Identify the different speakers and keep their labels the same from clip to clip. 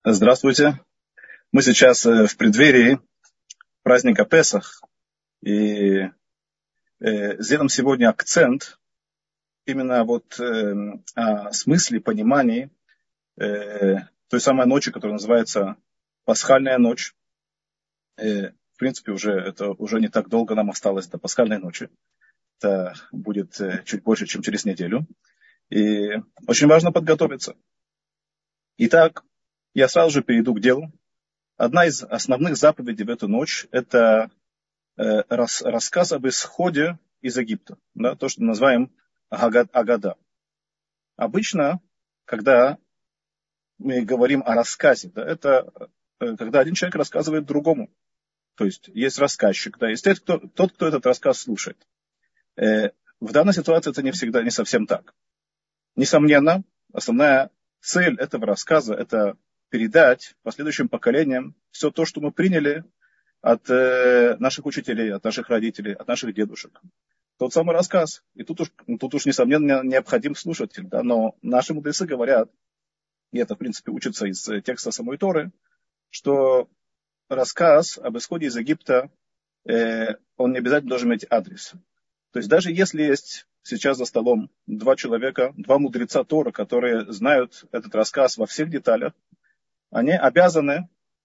Speaker 1: Здравствуйте. Мы сейчас в преддверии праздника Песах и сделаем сегодня акцент именно о смысле, понимании той самой ночи, которая называется Пасхальная ночь. В принципе, это уже не так долго нам осталось до Пасхальной ночи. Это будет чуть больше, чем через неделю. И очень важно подготовиться. Итак, я сразу же перейду к делу. Одна из основных заповедей в эту ночь – это рассказ об исходе из Египта. Да, то, что мы называем Агада. Обычно, когда мы говорим о рассказе, да, это когда один человек рассказывает другому. То есть есть рассказчик, да, есть тот, кто этот рассказ слушает. В данной ситуации это не совсем так. Несомненно, основная цель этого рассказа – это передать последующим поколениям все то, что мы приняли от наших учителей, от наших родителей, от наших дедушек. Тот самый рассказ. И тут уж несомненно, необходим слушатель. Да? Но наши мудрецы говорят, и это, в принципе, учится из текста самой Торы, что рассказ об исходе из Египта, он не обязательно должен иметь адрес. То есть даже если есть сейчас за столом два человека, два мудреца Торы, которые знают этот рассказ во всех деталях, они обязаны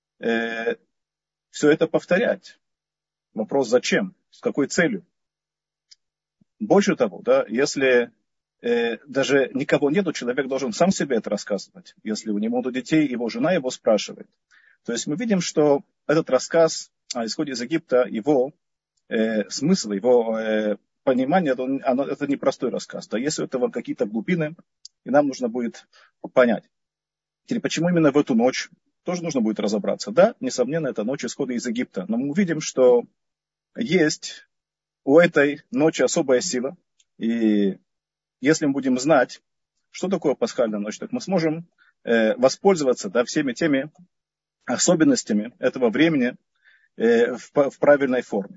Speaker 1: все это повторять. Вопрос зачем? С какой целью? Больше того, да, если даже никого нету, человек должен сам себе это рассказывать. Если у него нету детей, его жена его спрашивает. То есть мы видим, что этот рассказ о исходе из Египта, его смысл, его понимание, это непростой рассказ. Да, есть у этого какие-то глубины, и нам нужно будет понять. Теперь, почему именно в эту ночь? Тоже нужно будет разобраться. Да, несомненно, это ночь исхода из Египта. Но мы увидим, что есть у этой ночи особая сила. И если мы будем знать, что такое пасхальная ночь, так мы сможем воспользоваться, да, всеми теми особенностями этого времени в правильной форме.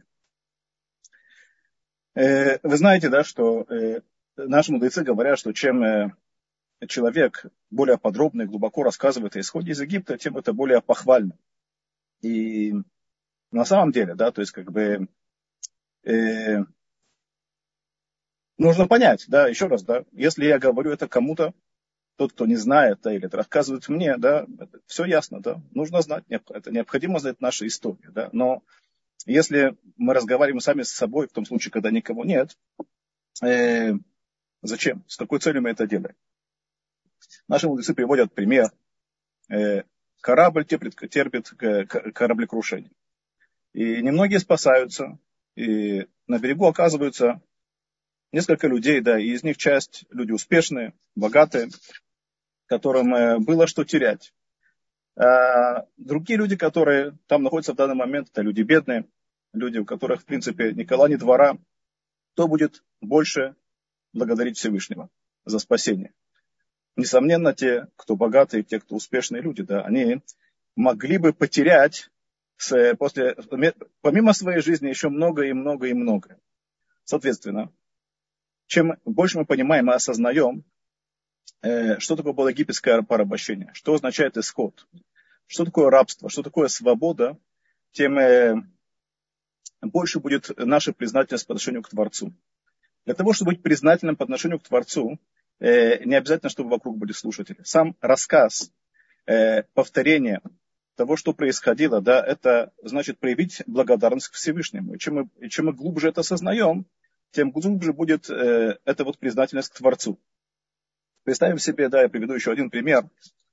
Speaker 1: Вы знаете, да, что наши мудрецы говорят, что чем человек более подробно и глубоко рассказывает о исходе из Египта, тем это более похвально. И на самом деле, да, то есть нужно понять, да, еще раз, да, если я говорю это кому-то, тот, кто не знает, да, или это рассказывает мне, да, все ясно, да, нужно знать, это необходимо знать нашу историю, да, но если мы разговариваем сами с собой, в том случае, когда никого нет, зачем, с какой целью мы это делаем? Наши мудрецы приводят пример. Корабль терпит кораблекрушение. И немногие спасаются. И на берегу оказываются несколько людей, да, и из них часть люди успешные, богатые, которым было что терять. А другие люди, которые там находятся в данный момент, это люди бедные, люди, у которых, в принципе, ни кола, ни двора, кто будет больше благодарить Всевышнего за спасение. Несомненно, те, кто богатые, те, кто успешные люди, да, они могли бы потерять помимо своей жизни еще много и много и много. Соответственно, чем больше мы понимаем и осознаем, что такое было египетское порабощение, что означает исход, что такое рабство, что такое свобода, тем больше будет наша признательность по отношению к Творцу. Для того, чтобы быть признательным по отношению к Творцу, не обязательно, чтобы вокруг были слушатели. Сам рассказ, повторение того, что происходило, да, это значит проявить благодарность к Всевышнему. И чем мы глубже это осознаем, тем глубже будет эта признательность к Творцу. Представим себе, да, я приведу еще один пример.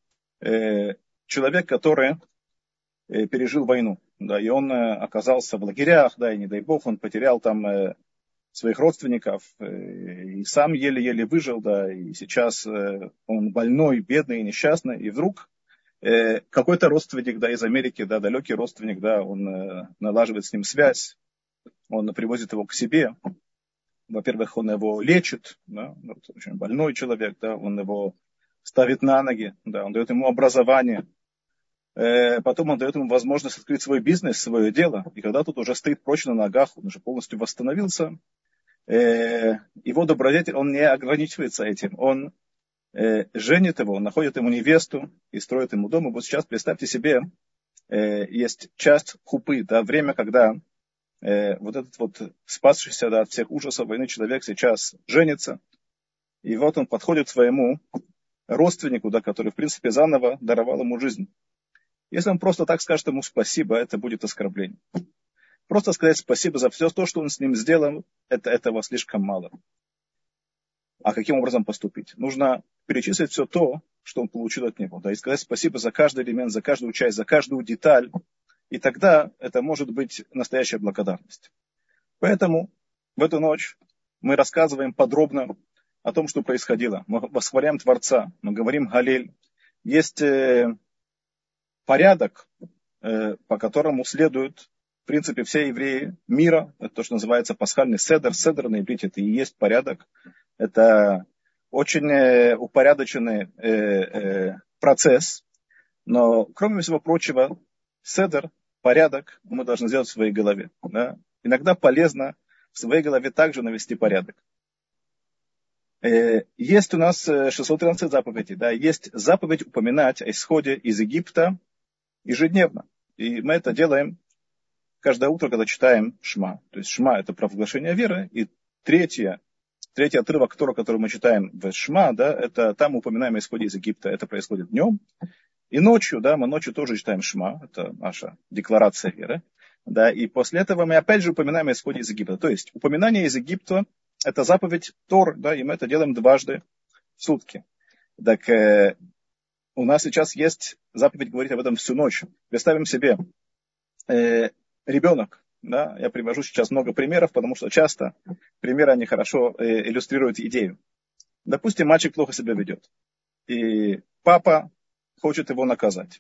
Speaker 1: Человек, который пережил войну, да, и он оказался в лагерях, да, и не дай бог, он потерял там своих родственников, и сам еле-еле выжил, да, и сейчас он больной, бедный и несчастный, и вдруг какой-то родственник, да, из Америки, да, далекий родственник, да, он налаживает с ним связь, он привозит его к себе, во-первых, он его лечит, да, очень больной человек, да, он его ставит на ноги, да, он дает ему образование, потом он дает ему возможность открыть свой бизнес, свое дело, и когда тут уже стоит прочно на ногах, он уже полностью восстановился, его добродетель, он не ограничивается этим, он женит его, находит ему невесту и строит ему дом. И вот сейчас представьте себе, есть часть хупы, да, время, когда вот этот вот спасшийся, да, от всех ужасов войны человек сейчас женится. И вот он подходит к своему родственнику, да, который, в принципе, заново даровал ему жизнь. Если он просто так скажет ему спасибо, это будет оскорбление. Просто сказать спасибо за все то, что он с ним сделал, этого слишком мало. А каким образом поступить? Нужно перечислить все то, что он получил от него. Да, и сказать спасибо за каждый элемент, за каждую часть, за каждую деталь. И тогда это может быть настоящая благодарность. Поэтому в эту ночь мы рассказываем подробно о том, что происходило. Мы восхваляем Творца, мы говорим Галель. Есть порядок, по которому следуют, в принципе, все евреи мира. Это то, что называется пасхальный седер. Седер на иврите это и есть порядок. Это очень упорядоченный процесс. Но, кроме всего прочего, седер, порядок мы должны сделать в своей голове. Да? Иногда полезно в своей голове также навести порядок. Есть у нас 613 заповедей. Да? Есть заповедь упоминать о исходе из Египта ежедневно. И мы это делаем каждое утро, когда читаем Шма. То есть Шма – это провозглашение веры. И третий отрывок, который мы читаем в Шма, да, это там упоминаем о исходе из Египта. Это происходит днем. И ночью, да, мы ночью тоже читаем Шма. Это наша декларация веры. Да, и после этого мы опять же упоминаем о исходе из Египта. То есть упоминание из Египта – это заповедь Тор, да, и мы это делаем дважды в сутки. Так у нас сейчас есть заповедь говорить об этом всю ночь. Представим себе, ребенок, да, я привожу сейчас много примеров, потому что часто примеры, они хорошо иллюстрируют идею. Допустим, мальчик плохо себя ведет, и папа хочет его наказать.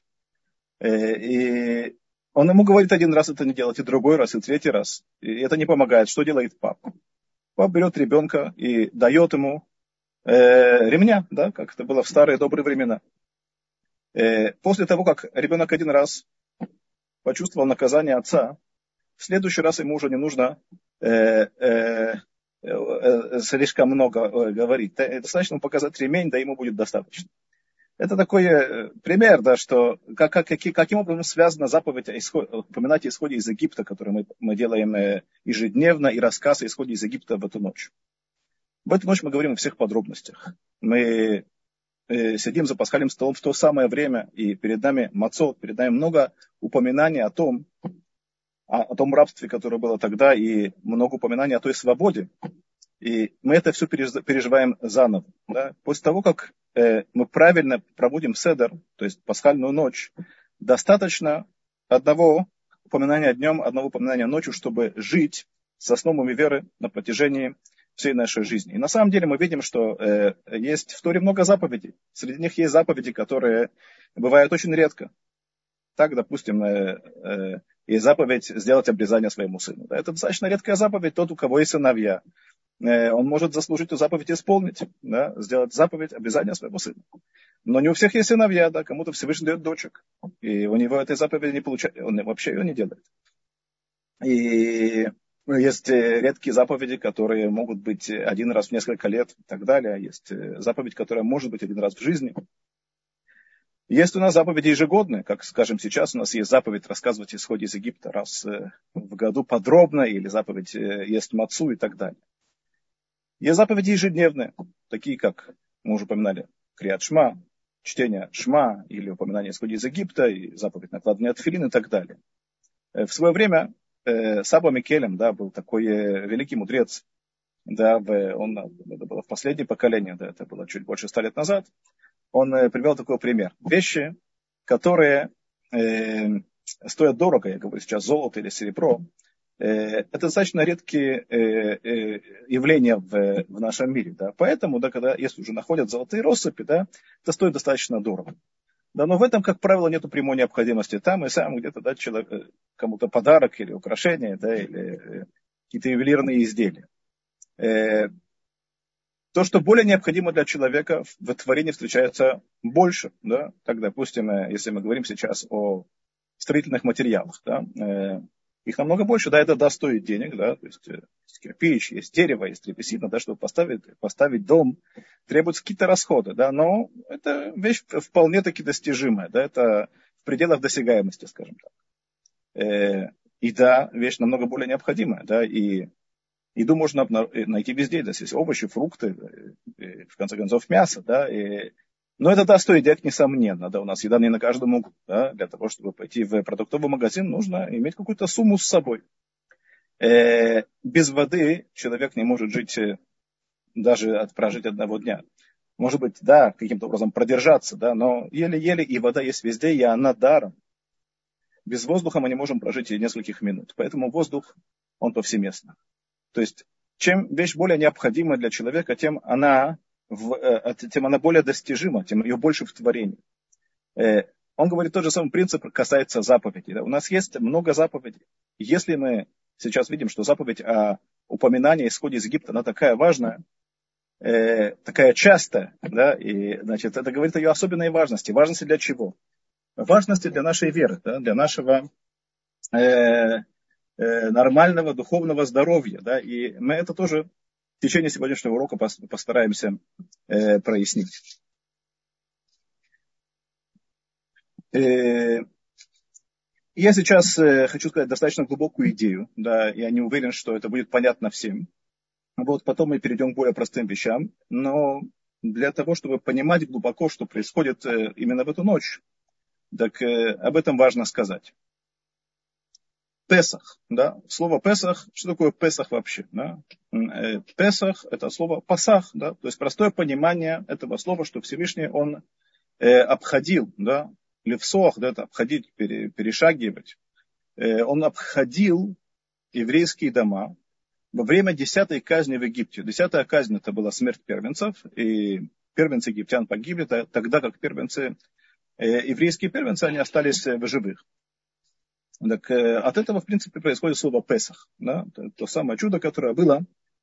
Speaker 1: И он ему говорит один раз это не делать, и другой раз, и третий раз. И это не помогает. Что делает папа? Папа берет ребенка и дает ему ремня, да, как это было в старые добрые времена. После того, как ребенок один раз почувствовал наказание отца, в следующий раз ему уже не нужно слишком много говорить. Достаточно показать ремень, да ему будет достаточно. Это такой пример, да, что каким образом связана заповедь упоминать о исходе из Египта, который мы делаем ежедневно, и рассказ о исходе из Египта в эту ночь. В эту ночь мы говорим о всех подробностях. Мы сидим за пасхальным столом в то самое время, и перед нами мацот, перед нами много упоминаний о том рабстве, которое было тогда, и много упоминаний о той свободе. И мы это все переживаем заново. Да? После того, как мы правильно проводим седер, то есть пасхальную ночь, достаточно одного упоминания днем, одного упоминания ночью, чтобы жить с основами веры на протяжении всей нашей жизни. И на самом деле мы видим, что есть в Торе много заповедей. Среди них есть заповеди, которые бывают очень редко. Так, допустим, есть заповедь сделать обрезание своему сыну. Да, это достаточно редкая заповедь. Тот, у кого есть сыновья, он может заслужить эту заповедь исполнить. Да, сделать заповедь обрезания своему сыну. Но не у всех есть сыновья, да, кому-то Всевышний дает дочек. И у него этой заповеди не получается. Он вообще ее не делает. И есть редкие заповеди, которые могут быть один раз в несколько лет и так далее. Есть заповедь, которая может быть один раз в жизни. Есть у нас заповеди ежегодные, как, скажем, сейчас у нас есть заповедь рассказывать о исходе из Египта раз в году подробно, или заповедь есть мацу и так далее. Есть заповеди ежедневные, такие как, мы уже упоминали, Криат Шма, чтение Шма, или упоминание о исходе из Египта, и заповедь накладывания тфилин и так далее. В свое время Саба Микелем, да, был такой великий мудрец, да, это было в последнее поколение, да, это было чуть больше 100 лет назад. Он привел такой пример. Вещи, которые стоят дорого, я говорю сейчас золото или серебро, это достаточно редкие явления в нашем мире. Да. Поэтому, да, если уже находят золотые россыпи, да, это стоит достаточно дорого. Да, но в этом, как правило, нет прямой необходимости. Там и сам где-то дать человеку кому-то подарок или украшение, да, или какие-то ювелирные изделия. То, что более необходимо для человека, в творении встречается больше. Да? Так, допустим, если мы говорим сейчас о строительных материалах. Да? Их намного больше, да, это стоит денег, да, то есть есть кирпич, есть дерево, есть древесина, да, чтобы поставить дом, требуются какие-то расходы, да, но это вещь вполне-таки достижимая, да, это в пределах досягаемости, скажем так. И да, вещь намного более необходимая, да, и еду можно найти везде, да, есть овощи, фрукты, в конце концов мясо, да, но это да, стоит денег, несомненно, да, у нас еда не на каждом углу, да, для того, чтобы пойти в продуктовый магазин, нужно иметь какую-то сумму с собой. Без воды человек не может жить, даже прожить одного дня. Может быть, да, каким-то образом продержаться, да, но еле-еле, и вода есть везде, и она даром. Без воздуха мы не можем прожить и нескольких минут, поэтому воздух, он повсеместно. То есть, чем вещь более необходима для человека, тем она более достижима, тем ее больше в творении. Он говорит, тот же самый принцип касается заповедей. Да? У нас есть много заповедей. Если мы сейчас видим, что заповедь о упоминании исхода из Египта, она такая важная, такая частая, да, и, значит, это говорит о ее особенной важности. Важности для чего? Важности для нашей веры, да, для нашего нормального духовного здоровья. Да, и мы это тоже в течение сегодняшнего урока постараемся прояснить. Я сейчас хочу сказать достаточно глубокую идею, да, я не уверен, что это будет понятно всем. Вот потом мы перейдем к более простым вещам, но для того, чтобы понимать глубоко, что происходит именно в эту ночь, так об этом важно сказать. Песах, да, слово Песах, что такое Песах вообще, да? Песах это слово Пасах, да, то есть простое понимание этого слова, что Всевышний он обходил, да, левсох, да, это обходить, перешагивать, он обходил еврейские дома во время 10-й казни в Египте. 10-я казнь это была смерть первенцев, и первенцы египтян погибли, тогда как первенцы, еврейские первенцы, они остались в живых. Так от этого, в принципе, происходит слово Песах. Да? То самое чудо, которое было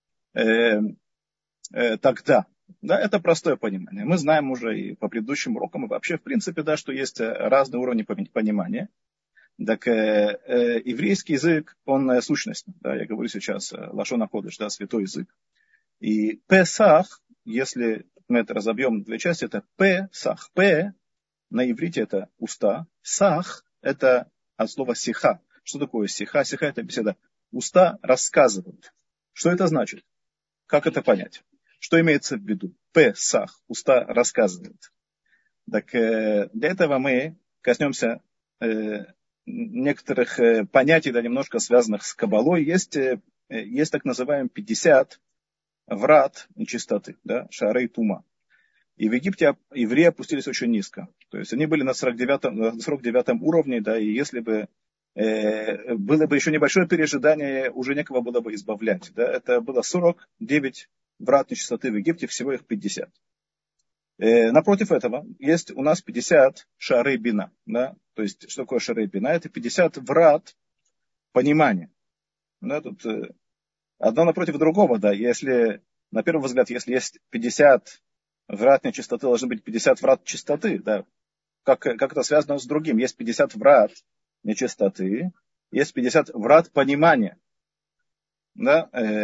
Speaker 1: тогда. Да, это простое понимание. Мы знаем уже и по предыдущим урокам, и вообще, в принципе, да, что есть разные уровни понимания. Так еврейский язык, он сущностный. Да, я говорю сейчас лашон ха-кодеш, да, святой язык. И Песах, если мы это разобьем на две части, это Песах. П на иврите это уста. Сах это от слова сиха. Что такое сиха? Сиха это беседа. Уста рассказывают. Что это значит? Как это понять? Что имеется в виду? Песах. Уста рассказывают. Так для этого мы коснемся некоторых понятий, да, немножко связанных с Кабалой. Есть так называемые 50 врат нечистоты, да, шарей тума. И в Египте евреи опустились очень низко. То есть они были на 49 уровне, да, и если бы было бы еще небольшое пережидание, уже некого было бы избавлять. Да. Это было 49 врат нечистоты в Египте, всего их 50. Напротив этого есть у нас 50 шарей бина. Да. То есть что такое шарей бина? Это 50 врат понимания. Да, тут одно напротив другого. Да. Если, на первый взгляд, если есть 50 врат нечистоты, должны быть 50 врат чистоты. Да. Как это связано с другим? Есть 50 врат нечистоты, есть 50 врат понимания. Да,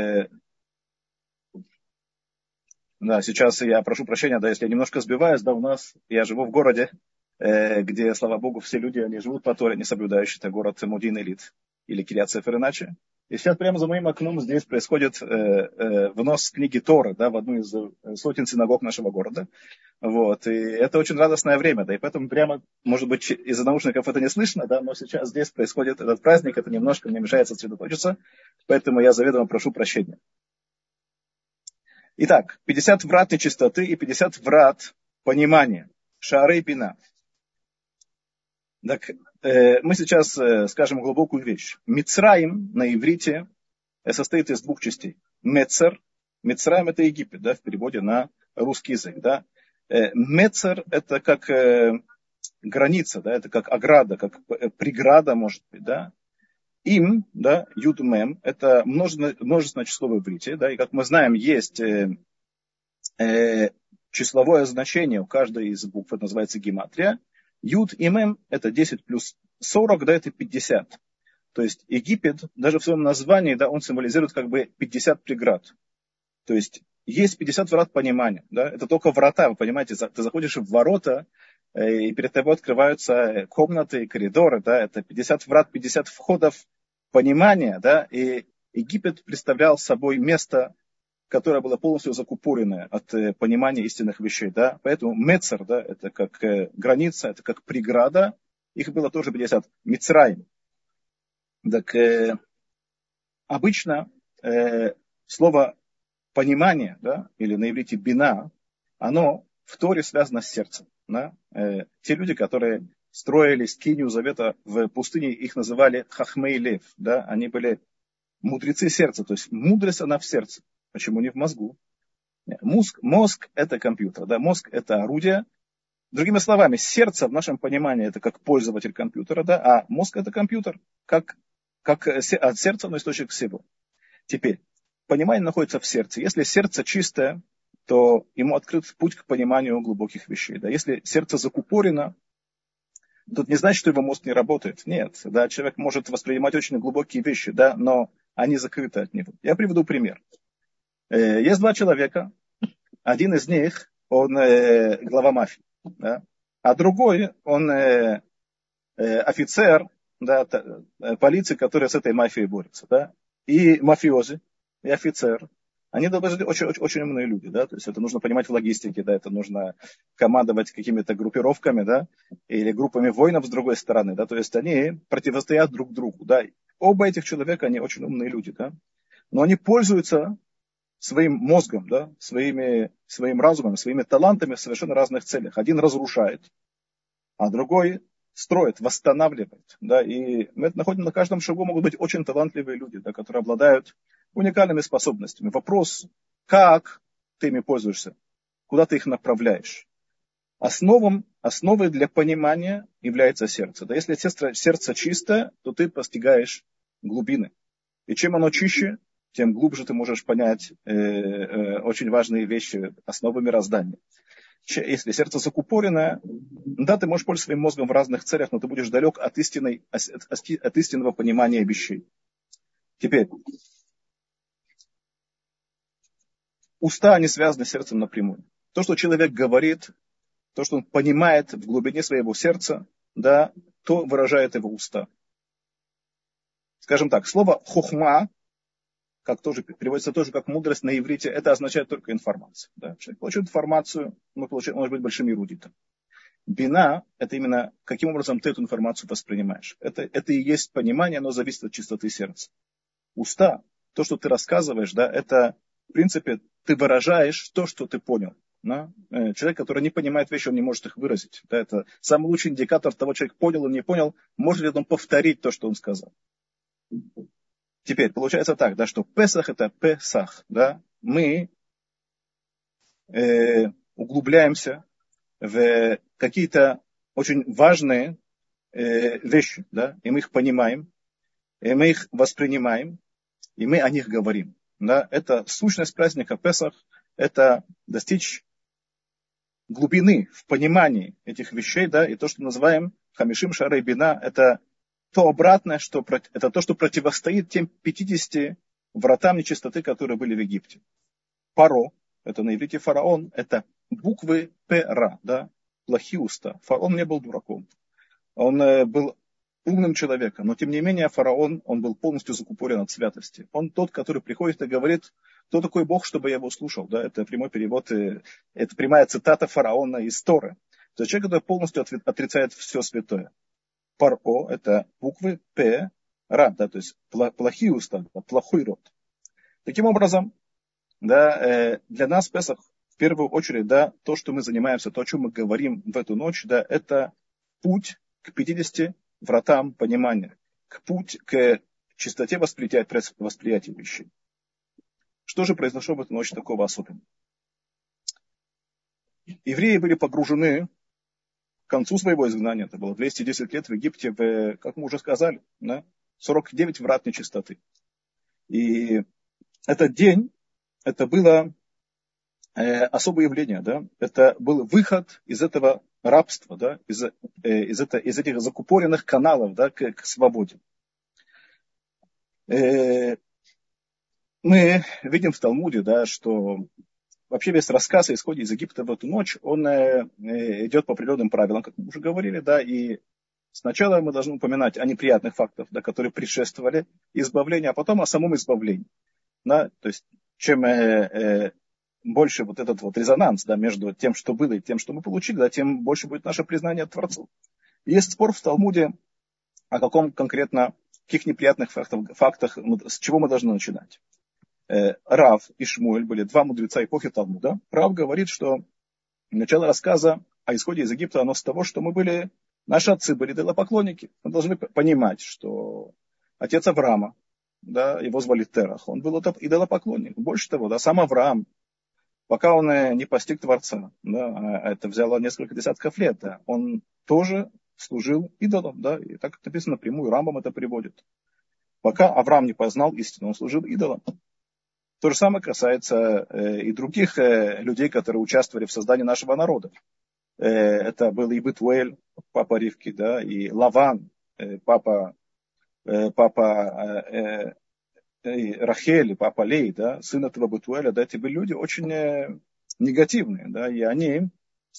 Speaker 1: да, сейчас я прошу прощения, да, если я немножко сбиваюсь, да, я живу в городе, где, слава богу, все люди, они живут по Торе, не соблюдающие, это город Модин-Элит или Кирьят-Сефер иначе. И сейчас прямо за моим окном здесь происходит внос книги Торы, да, в одну из сотен синагог нашего города. Вот. И это очень радостное время, да, и поэтому прямо, может быть, из-за наушников это не слышно, да, но сейчас здесь происходит этот праздник, это немножко мне мешает сосредоточиться, поэтому я заведомо прошу прощения. Итак, 50 врат нечистоты и 50 врат понимания. Шарей бина. Так, мы сейчас скажем глубокую вещь. Мицраим на иврите состоит из двух частей. Мецер. Мицраим это Египет, да, в переводе на русский язык. Да. Мецер это как граница, да, это как ограда, как преграда, может быть. Да. Им, да, юд мем, это множественное число в иврите. Да, и как мы знаем, есть числовое значение у каждой из букв, это называется гематрия. Юд и мем это 10 плюс 40, да, это 50. То есть Египет, даже в своем названии, да, он символизирует как бы 50 преград. То есть 50 врат понимания. Да? Это только врата, вы понимаете, ты заходишь в ворота, и перед тобой открываются комнаты и коридоры. Да? Это 50 врат, 50 входов понимания. Да? И Египет представлял собой место, которое было полностью закупоренное от понимания истинных вещей. Да? Поэтому Мецер, да, это как граница, это как преграда. Их было тоже 50. Мицраим. Так обычно слово понимание, да, или на иврите бина, оно в Торе связано с сердцем. Да? Те люди, которые строили скинию завета в пустыне, их называли хахмей лев. Да? Они были мудрецы сердца, то есть мудрость она в сердце. Почему не в мозгу? Мозг это компьютер, да? Мозг это орудие. Другими словами, сердце в нашем понимании это как пользователь компьютера, да? А мозг это компьютер, как от сердца, но источник всего. Теперь, понимание находится в сердце. Если сердце чистое, то ему открыт путь к пониманию глубоких вещей. Да? Если сердце закупорено, тут не значит, что его мозг не работает. Нет, да, человек может воспринимать очень глубокие вещи, да, но они закрыты от него. Я приведу пример. Есть два человека. Один из них, он глава мафии, да, а другой, он офицер, да, полиции, который с этой мафией борется. Да. И мафиози, и офицер, они должны быть очень, очень, очень умные люди, да, то есть это нужно понимать в логистике, да, это нужно командовать какими-то группировками, да, или группами воинов с другой стороны, да, то есть они противостоят друг другу, да. Оба этих человека, они очень умные люди, да, но они пользуются своим мозгом, да, своим разумом, своими талантами в совершенно разных целях. Один разрушает, а другой строит, восстанавливает. Да, и мы это находим на каждом шагу, могут быть очень талантливые люди, да, которые обладают уникальными способностями. Вопрос, как ты ими пользуешься, куда ты их направляешь. Основой для понимания является сердце. Да, если сердце чистое, то ты постигаешь глубины. И чем оно чище, тем глубже ты можешь понять очень важные вещи, основы мироздания. Если сердце закупоренное, да, ты можешь пользоваться своим мозгом в разных целях, но ты будешь далек от истинного понимания вещей. Теперь, уста, они связаны с сердцем напрямую. То, что человек говорит, то, что он понимает в глубине своего сердца, да, то выражает его уста. Скажем так, слово хохма, как тоже переводится тоже как мудрость на иврите, это означает только информацию. Да? Человек получает информацию, он может быть большим эрудитом. Бина – это именно каким образом ты эту информацию воспринимаешь. Это и есть понимание, оно зависит от чистоты сердца. Уста, то, что ты рассказываешь, да, это, в принципе, ты выражаешь то, что ты понял. Да? Человек, который не понимает вещи, он не может их выразить. Да? Это самый лучший индикатор того, человек понял или не понял, может ли он повторить то, что он сказал. Теперь, получается так, да, что Песах – это Песах. Да? Мы углубляемся в какие-то очень важные вещи, да? И мы их понимаем, и мы их воспринимаем, и мы о них говорим. Да? Это сущность праздника Песах, это достичь глубины в понимании этих вещей, да? И то, что называем Хамишим Шарей Бина, это то обратное, это то, что противостоит тем 50 вратам нечистоты, которые были в Египте. Паро, это на иврите фараон, это буквы Пера, да, плохие уста. Фараон не был дураком. Он был умным человеком, но тем не менее фараон, он был полностью закупорен от святости. Он тот, который приходит и говорит, кто такой Бог, чтобы я его слушал. Да? Это прямой перевод, это прямая цитата фараона из Торы. То есть человек, который полностью отрицает все святое. Паро – это буквы П, Ра, да, то есть плохие уста, плохой род. Таким образом, да, для нас Песах в первую очередь, да, то, что мы занимаемся, то, о чем мы говорим в эту ночь, да, это путь к 50 вратам понимания, путь к чистоте восприятия вещей. Что же произошло в эту ночь такого особенного? Евреи были погружены к концу своего изгнания, это было 210 лет в Египте, как мы уже сказали, да, 49 врат нечистоты. И этот день, это было особое явление, да, это был выход из этого рабства, да, из этих закупоренных каналов, да, к свободе. Мы видим в Талмуде, да, что вообще весь рассказ о исходе из Египта в эту ночь, он идет по определенным правилам, как мы уже говорили, да, и сначала мы должны упоминать о неприятных фактах, да, которые предшествовали избавлению, а потом о самом избавлении. Да, то есть чем больше вот этот вот резонанс, да, между тем, что было, и тем, что мы получили, да, тем больше будет наше признание Творцу. Есть спор в Талмуде о каком конкретно, каких неприятных фактах, с чего мы должны начинать. Рав и Шмуэль были два мудреца эпохи Талмуда. Рав говорит, что начало рассказа о исходе из Египта, оно с того, что наши отцы были идолопоклонники. Мы должны понимать, что отец Авраама, да, его звали Терах, он был идолопоклонник. Больше того, да, сам Авраам, пока он не постиг Творца, да, это взяло несколько десятков лет, да, он тоже служил идолом, да, и так написано напрямую, Рамбам это приводит. Пока Авраам не познал истину, он служил идолом. То же самое касается и других людей, которые участвовали в создании нашего народа. Это был и Бетуэль, папа Ривки, да, и Лаван, папа Рахель, папа Лей, да, сын этого Бетуэля, да, эти были люди очень негативные, да, и они,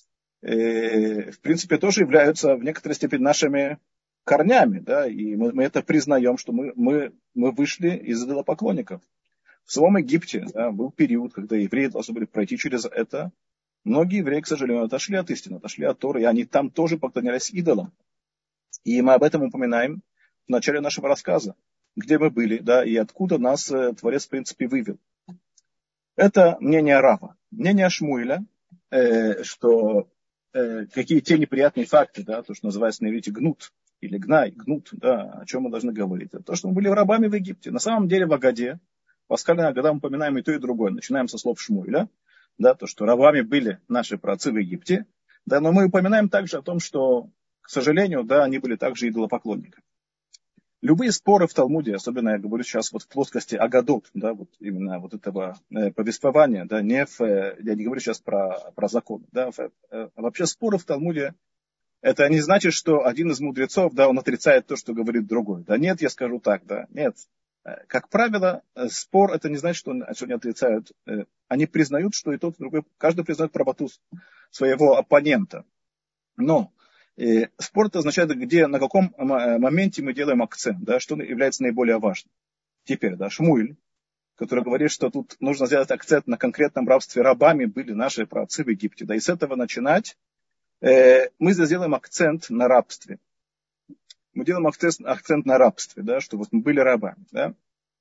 Speaker 1: в принципе, тоже являются в некоторой степени нашими корнями, да, и мы это признаем, что мы вышли из идолопоклонников. В самом Египте, да, был период, когда евреи должны были пройти через это. Многие евреи, к сожалению, отошли от истины, отошли от Торы, и они там тоже поклонялись идолам. И мы об этом упоминаем в начале нашего рассказа, где мы были, да, и откуда нас Творец, в принципе, вывел. Это мнение Рава. Мнение Шмуэля, что какие те неприятные факты, да, то, что называется на иврите гнут, или гнай, гнут, да, о чем мы должны говорить. Это то, что мы были рабами в Египте. На самом деле в Агаде, пасхальная Агада, мы упоминаем и то, и другое. Начинаем со слов Шмуэля, да, то, что рабами были наши праотцы в Египте, да, но мы упоминаем также о том, что, к сожалению, да, они были также идолопоклонниками. Любые споры в Талмуде, особенно я говорю сейчас вот в плоскости Агадот, да, вот именно вот этого повествования, да, я не говорю сейчас про закон, да, вообще споры в Талмуде, это не значит, что один из мудрецов, да, он отрицает то, что говорит другой. Да нет, я скажу так, да, нет. Как правило, спор это не значит, что они отрицают. Они признают, что и тот, и другой, каждый признает правоту своего оппонента. Но спор это означает, на каком моменте мы делаем акцент, да, что является наиболее важным. Теперь, да, Шмуэль, который говорит, что тут нужно сделать акцент на конкретном рабстве. Рабами были наши праотцы в Египте. Да, и с этого начинать мы здесь делаем акцент на рабстве. Мы делаем акцент на рабстве, да, что вот мы были рабами. Да.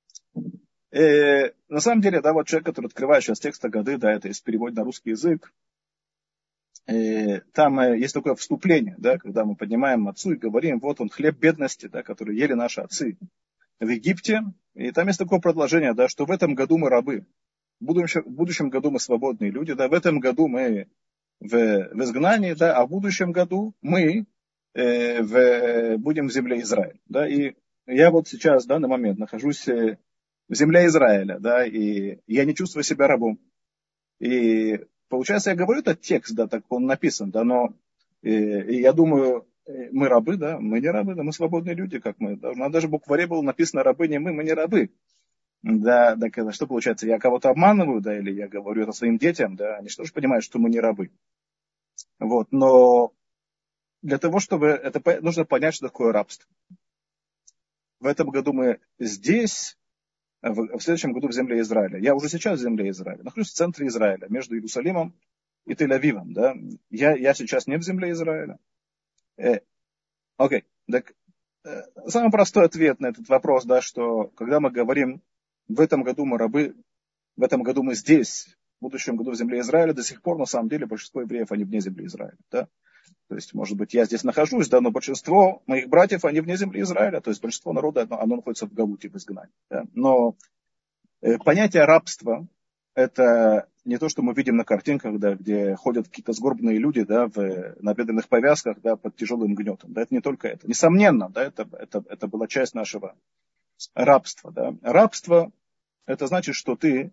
Speaker 1: На самом деле, да, вот человек, который открывает сейчас текст Агады, да, это из перевода на русский язык, там есть такое вступление, да, когда мы поднимаем отцу и говорим, вот он хлеб бедности, да, который ели наши отцы в Египте. И там есть такое предложение, да, что в этом году мы рабы, в будущем году мы свободные люди, да, в этом году мы в изгнании, да, а в будущем году мы будем в земле Израиля. Да, и я вот сейчас, в данный момент, нахожусь в земле Израиля, да, и я не чувствую себя рабом. И получается, я говорю этот текст, да, так он написан, да, но и я думаю, мы рабы, да, мы не рабы, да, мы свободные люди, как мы. Да, даже в букваре было написано рабы, не мы не рабы. Да, так что получается, я кого-то обманываю, да, или я говорю это своим детям, да, они что же понимают, что мы не рабы. Вот, но для того, чтобы это нужно понять, что такое рабство. В этом году мы здесь, в следующем году в земле Израиля. Я уже сейчас в земле Израиля. Нахожусь в центре Израиля, между Иерусалимом и Тель-Авивом. Да? Я сейчас не в земле Израиля. Окей. Так, самый простой ответ на этот вопрос, да, что когда мы говорим, в этом году мы рабы, в этом году мы здесь, в будущем году в земле Израиля, до сих пор, на самом деле, большинство евреев, они вне земли Израиля. Да? То есть, может быть, я здесь нахожусь, да, но большинство моих братьев, они вне земли Израиля. То есть, большинство народа, оно находится в Галуте, в изгнании. Да? Но понятие рабства – это не то, что мы видим на картинках, да, где ходят какие-то сгорбленные люди, да, в набедренных повязках, да, под тяжелым гнетом. Да, это не только это. Несомненно, да, это была часть нашего рабства. Да. Рабство – это значит, что ты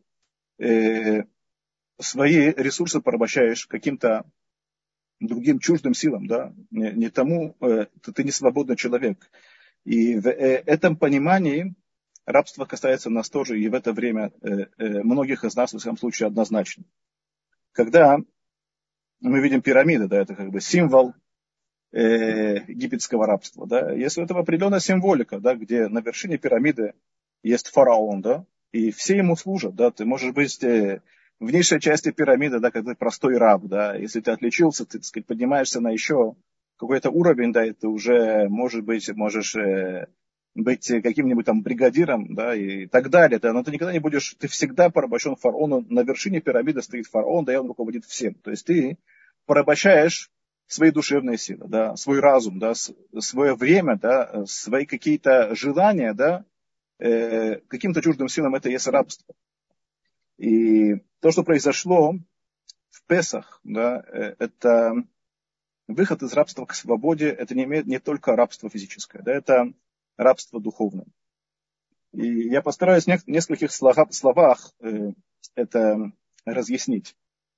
Speaker 1: свои ресурсы порабощаешь каким-то другим чуждым силам. Да. Не тому, ты не свободный человек. И в этом понимании рабство касается нас тоже, и в это время многих из нас, в всяком случае, однозначно. Когда мы видим пирамиды, да, это как бы символ египетского рабства, да, есть у этого определенная символика, да, где на вершине пирамиды есть фараон, да, и все ему служат, да, ты можешь быть в низшей части пирамиды, да, как ты простой раб, да, если ты отличился, ты, так сказать, поднимаешься на еще какой-то уровень, да, и ты уже, может быть, можешь быть каким-нибудь там бригадиром, да, и так далее, да, но ты никогда не будешь, ты всегда порабощен фараону, на вершине пирамиды стоит фараон, да, и он руководит всем, то есть ты порабощаешь свои душевные силы, да, свой разум, да, свое время, да, свои какие-то желания, да, каким-то чуждым силам это и есть рабство. И то, что произошло в Песах, да, это выход из рабства к свободе, это не имеет не только рабство физическое, да, это рабство духовное. И я постараюсь в нескольких словах это разъяснить.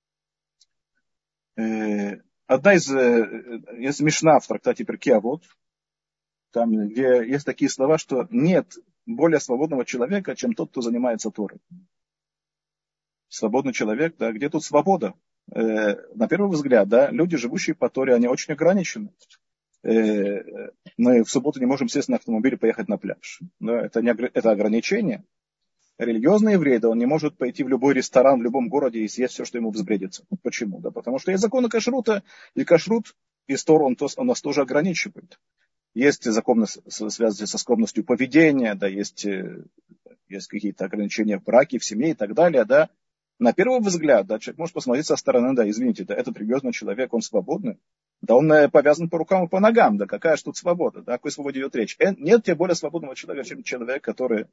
Speaker 1: Одна из Мишна в трактате Перкей Авот, там, где есть такие слова, что нет более свободного человека, чем тот, кто занимается Торой. Свободный человек, да, где тут свобода? На первый взгляд, да, люди, живущие по Торе, они очень ограничены. Мы в субботу не можем сесть на автомобиль и поехать на пляж. Да, это ограничение. Религиозный еврей, да, он не может пойти в любой ресторан в любом городе и съесть все, что ему взбредится. Почему? Да, потому что есть законы кашрута, и кашрут из Тора он нас тоже ограничивает. Есть законы, связанные со скромностью поведения, да, есть какие-то ограничения в браке, в семье и так далее, да. На первый взгляд, да, человек может посмотреть со стороны, да, извините, да, этот религиозный человек, он свободный, да, он повязан по рукам и по ногам, да, какая же тут свобода, да, о какой свободе идет речь. Нет тебе более свободного человека, чем человек, который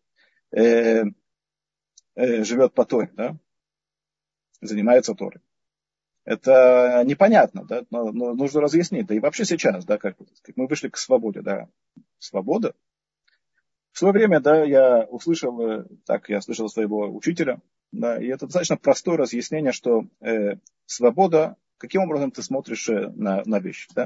Speaker 1: живет по Торе, да, занимается Торой. Это непонятно, да, но нужно разъяснить, да, и вообще сейчас, да, как мы вышли к свободе, да, свобода. В свое время, да, я слышал своего учителя, да, и это достаточно простое разъяснение, что свобода, каким образом ты смотришь на вещи, да.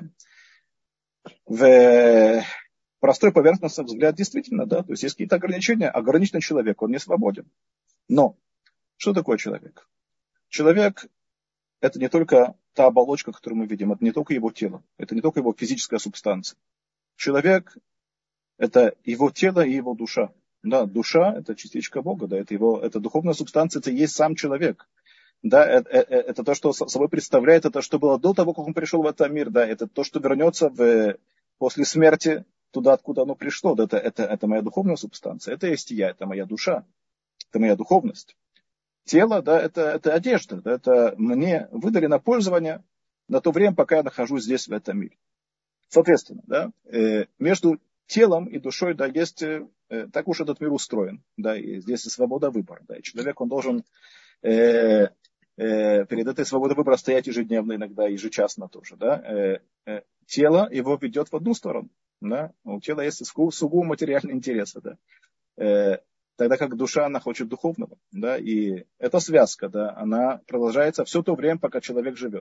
Speaker 1: В простой поверхностный взгляд действительно, да, то есть есть какие-то ограничения, ограниченный человек, он не свободен. Но что такое человек? Человек – это не только та оболочка, которую мы видим, это не только его тело, это не только его физическая субстанция. Человек – это его тело и его душа. Да, душа – это частичка Бога, да, это духовная субстанция, это и есть сам человек. Да, это то, что собой представляет, это что было до того, как он пришел в этот мир, да, это то, что вернется после смерти туда, откуда оно пришло. Да, это моя духовная субстанция, это есть я, это моя душа, это моя духовность. Тело, да, это одежда, да, это мне выдали на пользование на то время, пока я нахожусь здесь, в этом мире. Соответственно, да, между телом и душой, да, есть, так уж этот мир устроен, да, и здесь и свобода выбора, да, и человек, он должен перед этой свободой выбора стоять ежедневно, иногда ежечасно тоже, да, тело его ведет в одну сторону, да, у тела есть сугубо материальные интересы, да, тогда как душа, она хочет духовного, да, и эта связка, да, она продолжается все то время, пока человек живет.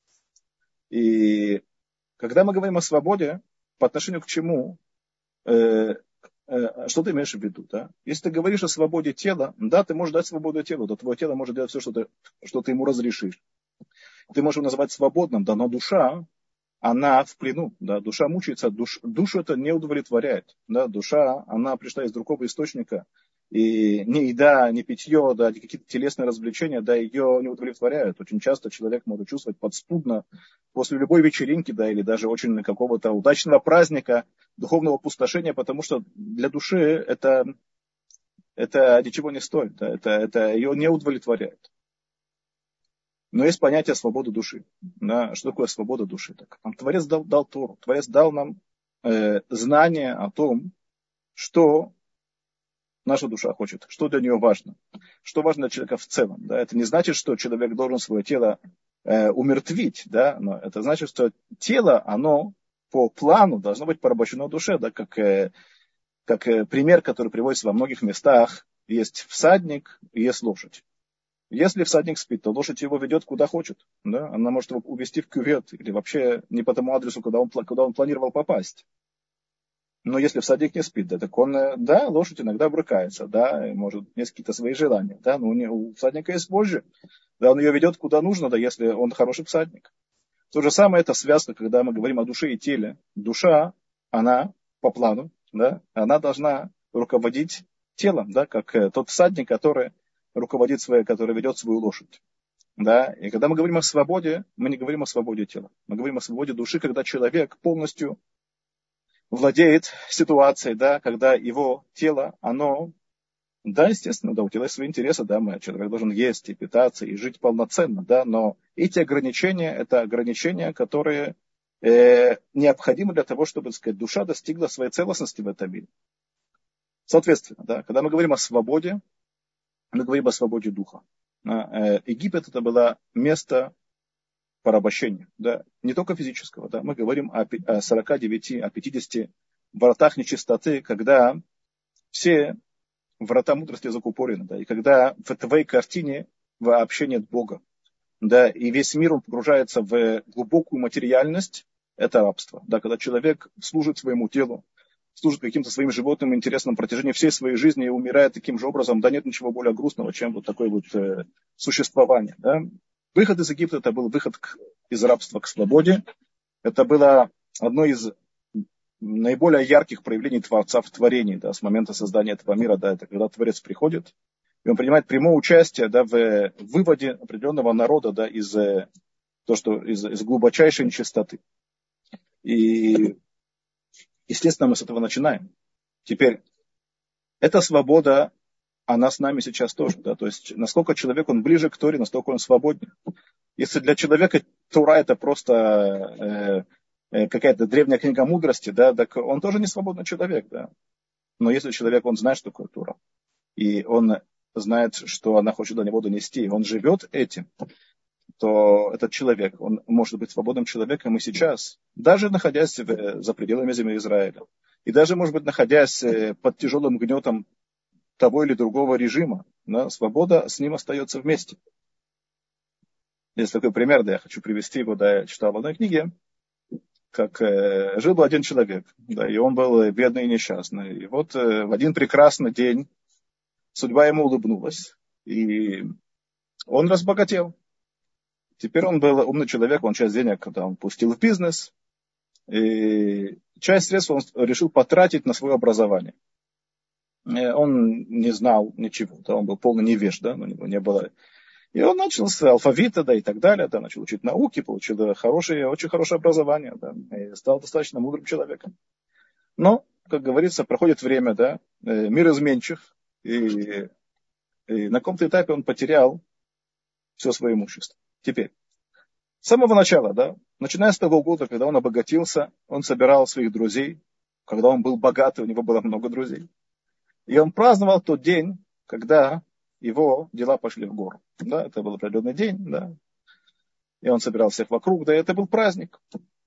Speaker 1: И когда мы говорим о свободе, по отношению к чему, что ты имеешь в виду, да? Если ты говоришь о свободе тела, да, ты можешь дать свободу телу, да, твое тело может делать все, что ты ему разрешишь. Ты можешь его называть свободным, да, но душа, она в плену, да, душа мучается, душу это не удовлетворяет, да, душа, она пришла из другого источника, и ни еда, ни питье, да, ни какие-то телесные развлечения, да, ее не удовлетворяют. Очень часто человек может чувствовать подспудно после любой вечеринки, да, или даже очень какого-то удачного праздника, духовного опустошения, потому что для души это ничего не стоит, да, это ее не удовлетворяет. Но есть понятие свободы души. Да? Что такое свобода души? Так, нам Творец дал Тору. Творец дал нам знание о том, что наша душа хочет, что для нее важно, что важно для человека в целом. Да? Это не значит, что человек должен свое тело умертвить, да? Но это значит, что тело, оно по плану должно быть порабощено душе, да? как пример, который приводится во многих местах. Есть всадник и есть лошадь. Если всадник спит, то лошадь его ведет куда хочет. Да? Она может его увести в кювет или вообще не по тому адресу, куда он планировал попасть. Но если всадник не спит, да, так он, да, лошадь иногда брыкается, да, и может есть какие-то свои желания, да, но у всадника есть вожжи, да, он ее ведет куда нужно, да, если он хороший всадник. То же самое это связка, когда мы говорим о душе и теле. Душа, она по плану, да, она должна руководить телом, да, как тот всадник, который руководит своей, который ведет свою лошадь. Да? И когда мы говорим о свободе, мы не говорим о свободе тела. Мы говорим о свободе души, когда человек полностью владеет ситуацией, да, когда его тело, оно, да, естественно, да, у тела есть свои интересы, да, человек должен есть и питаться, и жить полноценно, да, но эти ограничения, это ограничения, которые необходимы для того, чтобы, так сказать, душа достигла своей целостности в этом мире. Соответственно, да, когда мы говорим о свободе, мы говорим о свободе духа. Египет это было место порабощения, да, не только физического, да, мы говорим о 49, о 50 вратах нечистоты, когда все врата мудрости закупорены, да, и когда в твоей картине вообще нет Бога, да, и весь мир он погружается в глубокую материальность, это рабство, да, когда человек служит своему телу, служит каким-то своим животным интересам на протяжении всей своей жизни и умирает таким же образом, да, нет ничего более грустного, чем вот такое вот существование, да. Выход из Египта это был выход из рабства к свободе. Это было одно из наиболее ярких проявлений Творца в творении, да, с момента создания этого мира, да, это когда Творец приходит, и он принимает прямое участие, да, в выводе определенного народа, да, из глубочайшей нечистоты. И, естественно, мы с этого начинаем. Теперь, эта свобода, она с нами сейчас тоже, да, то есть, насколько человек, он ближе к Торе, настолько он свободнее. Если для человека Тора это просто какая-то древняя книга мудрости, да, так он тоже не свободный человек, да. Но если человек, он знает, что такое Тора, и он знает, что она хочет до него донести, и он живет этим, то этот человек, он может быть свободным человеком и сейчас, даже находясь за пределами земли Израиля, и даже, может быть, находясь под тяжелым гнетом того или другого режима, да, свобода с ним остается вместе. Есть такой пример, да, я хочу привести его, да, я читал в одной книге, как жил был один человек, да, и он был бедный и несчастный. И вот в один прекрасный день судьба ему улыбнулась, и он разбогател. Теперь он был умный человек, он часть денег, когда он пустил в бизнес, и часть средств он решил потратить на свое образование. Он не знал ничего, да, он был полный невеж, да, у него не было. И он начал с алфавита, да, и так далее, да, начал учить науки, получил очень хорошее образование, да, и стал достаточно мудрым человеком. Но, как говорится, проходит время, да, мир изменчив, и на каком-то этапе он потерял все свое имущество. Теперь, с самого начала, да, начиная с того года, когда он обогатился, он собирал своих друзей, когда он был богатый, у него было много друзей. И он праздновал тот день, когда его дела пошли в гору. Да, это был определенный день, да. И он собирал всех вокруг, да, и это был праздник.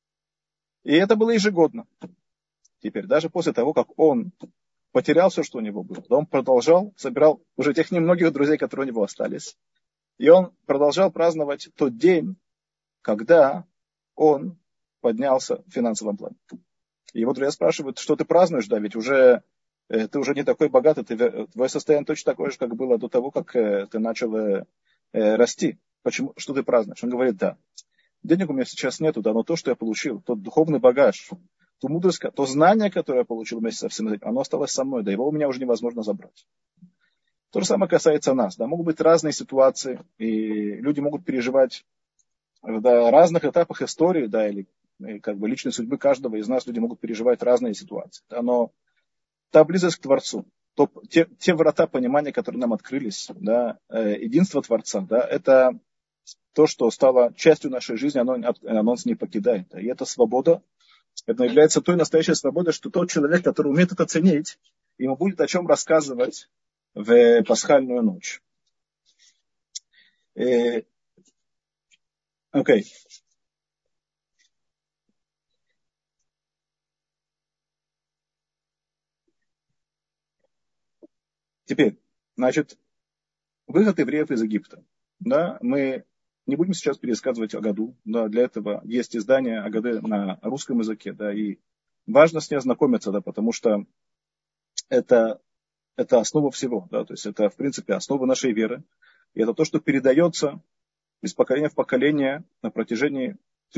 Speaker 1: И это было ежегодно. Теперь, даже после того, как он потерял все, что у него было, да, он продолжал, собирал уже тех немногих друзей, которые у него остались. И он продолжал праздновать тот день, когда он поднялся в финансовом плане. И его друзья спрашивают, что ты празднуешь, да, ведь уже ты уже не такой богатый, твое состояние точно такое же, как было до того, как ты начал расти. Почему, что ты празднуешь? Он говорит, да, денег у меня сейчас нету, да, но то, что я получил, тот духовный багаж, ту мудрость, то знание, которое я получил вместе со всем этим, оно осталось со мной, да, его у меня уже невозможно забрать. То же самое касается нас, да, могут быть разные ситуации, и люди могут переживать в разных этапах истории, да, или как бы личной судьбы каждого из нас, люди могут переживать разные ситуации, да, но та близость к Творцу, те врата понимания, которые нам открылись, да, единство Творца, да, это то, что стало частью нашей жизни, оно нас не покидает. Да, и эта свобода, это является той настоящей свободой, что тот человек, который умеет это ценить, ему будет о чем рассказывать в пасхальную ночь. Окей. Теперь, значит, выход евреев из Египта. Да, мы не будем сейчас пересказывать Агаду. Да, для этого есть издание Агады на русском языке, да, и важно с ней ознакомиться, да, потому что это основа всего, да, то есть это, в принципе, основа нашей веры. И это то, что передается из поколения в поколение на протяжении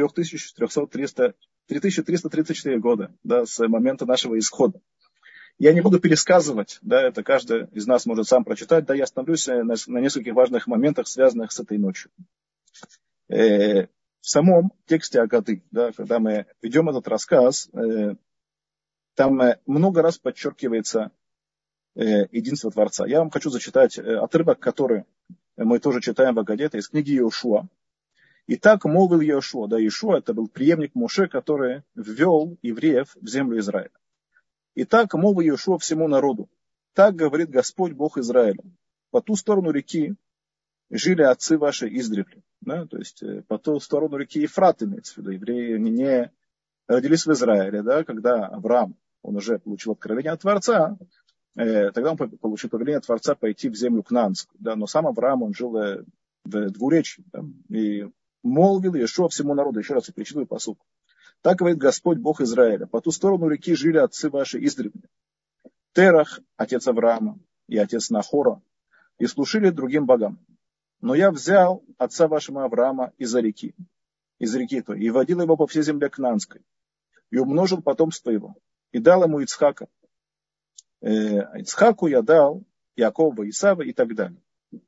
Speaker 1: 3334 года, да, с момента нашего исхода. Я не буду пересказывать, да, это каждый из нас может сам прочитать, да, я остановлюсь на нескольких важных моментах, связанных с этой ночью. В самом тексте Агады, да, когда мы ведем этот рассказ, там много раз подчеркивается единство Творца. Я вам хочу зачитать отрывок, который мы тоже читаем в Агаде, это из книги Иошуа. И так молвил Иошуа, да, Иошуа это был преемник Моше, который ввел евреев в землю Израиля. И так молвил Иошуа всему народу. Так говорит Господь Бог Израиля. По ту сторону реки жили отцы ваши издревле. Да, то есть по ту сторону реки Ефрат имеется в виду. Евреи не родились в Израиле, да, когда Авраам, он уже получил откровение от Творца, тогда он получил повеление от Творца пойти в землю Кнаанскую. Да, но сам Авраам, он жил в двуречии. Да, и молвил Иошуа всему народу. Еще раз я перечитываю пасук. Так говорит Господь Бог Израиля. По ту сторону реки жили отцы ваши издревле. Терах, отец Авраама, и отец Нахора, и служили другим богам. Но я взял отца вашего Авраама из реки той, и водил его по всей земле Кнаанской, и умножил потомство его, и дал ему Ицхака. Ицхаку я дал Якова, Исава и так далее.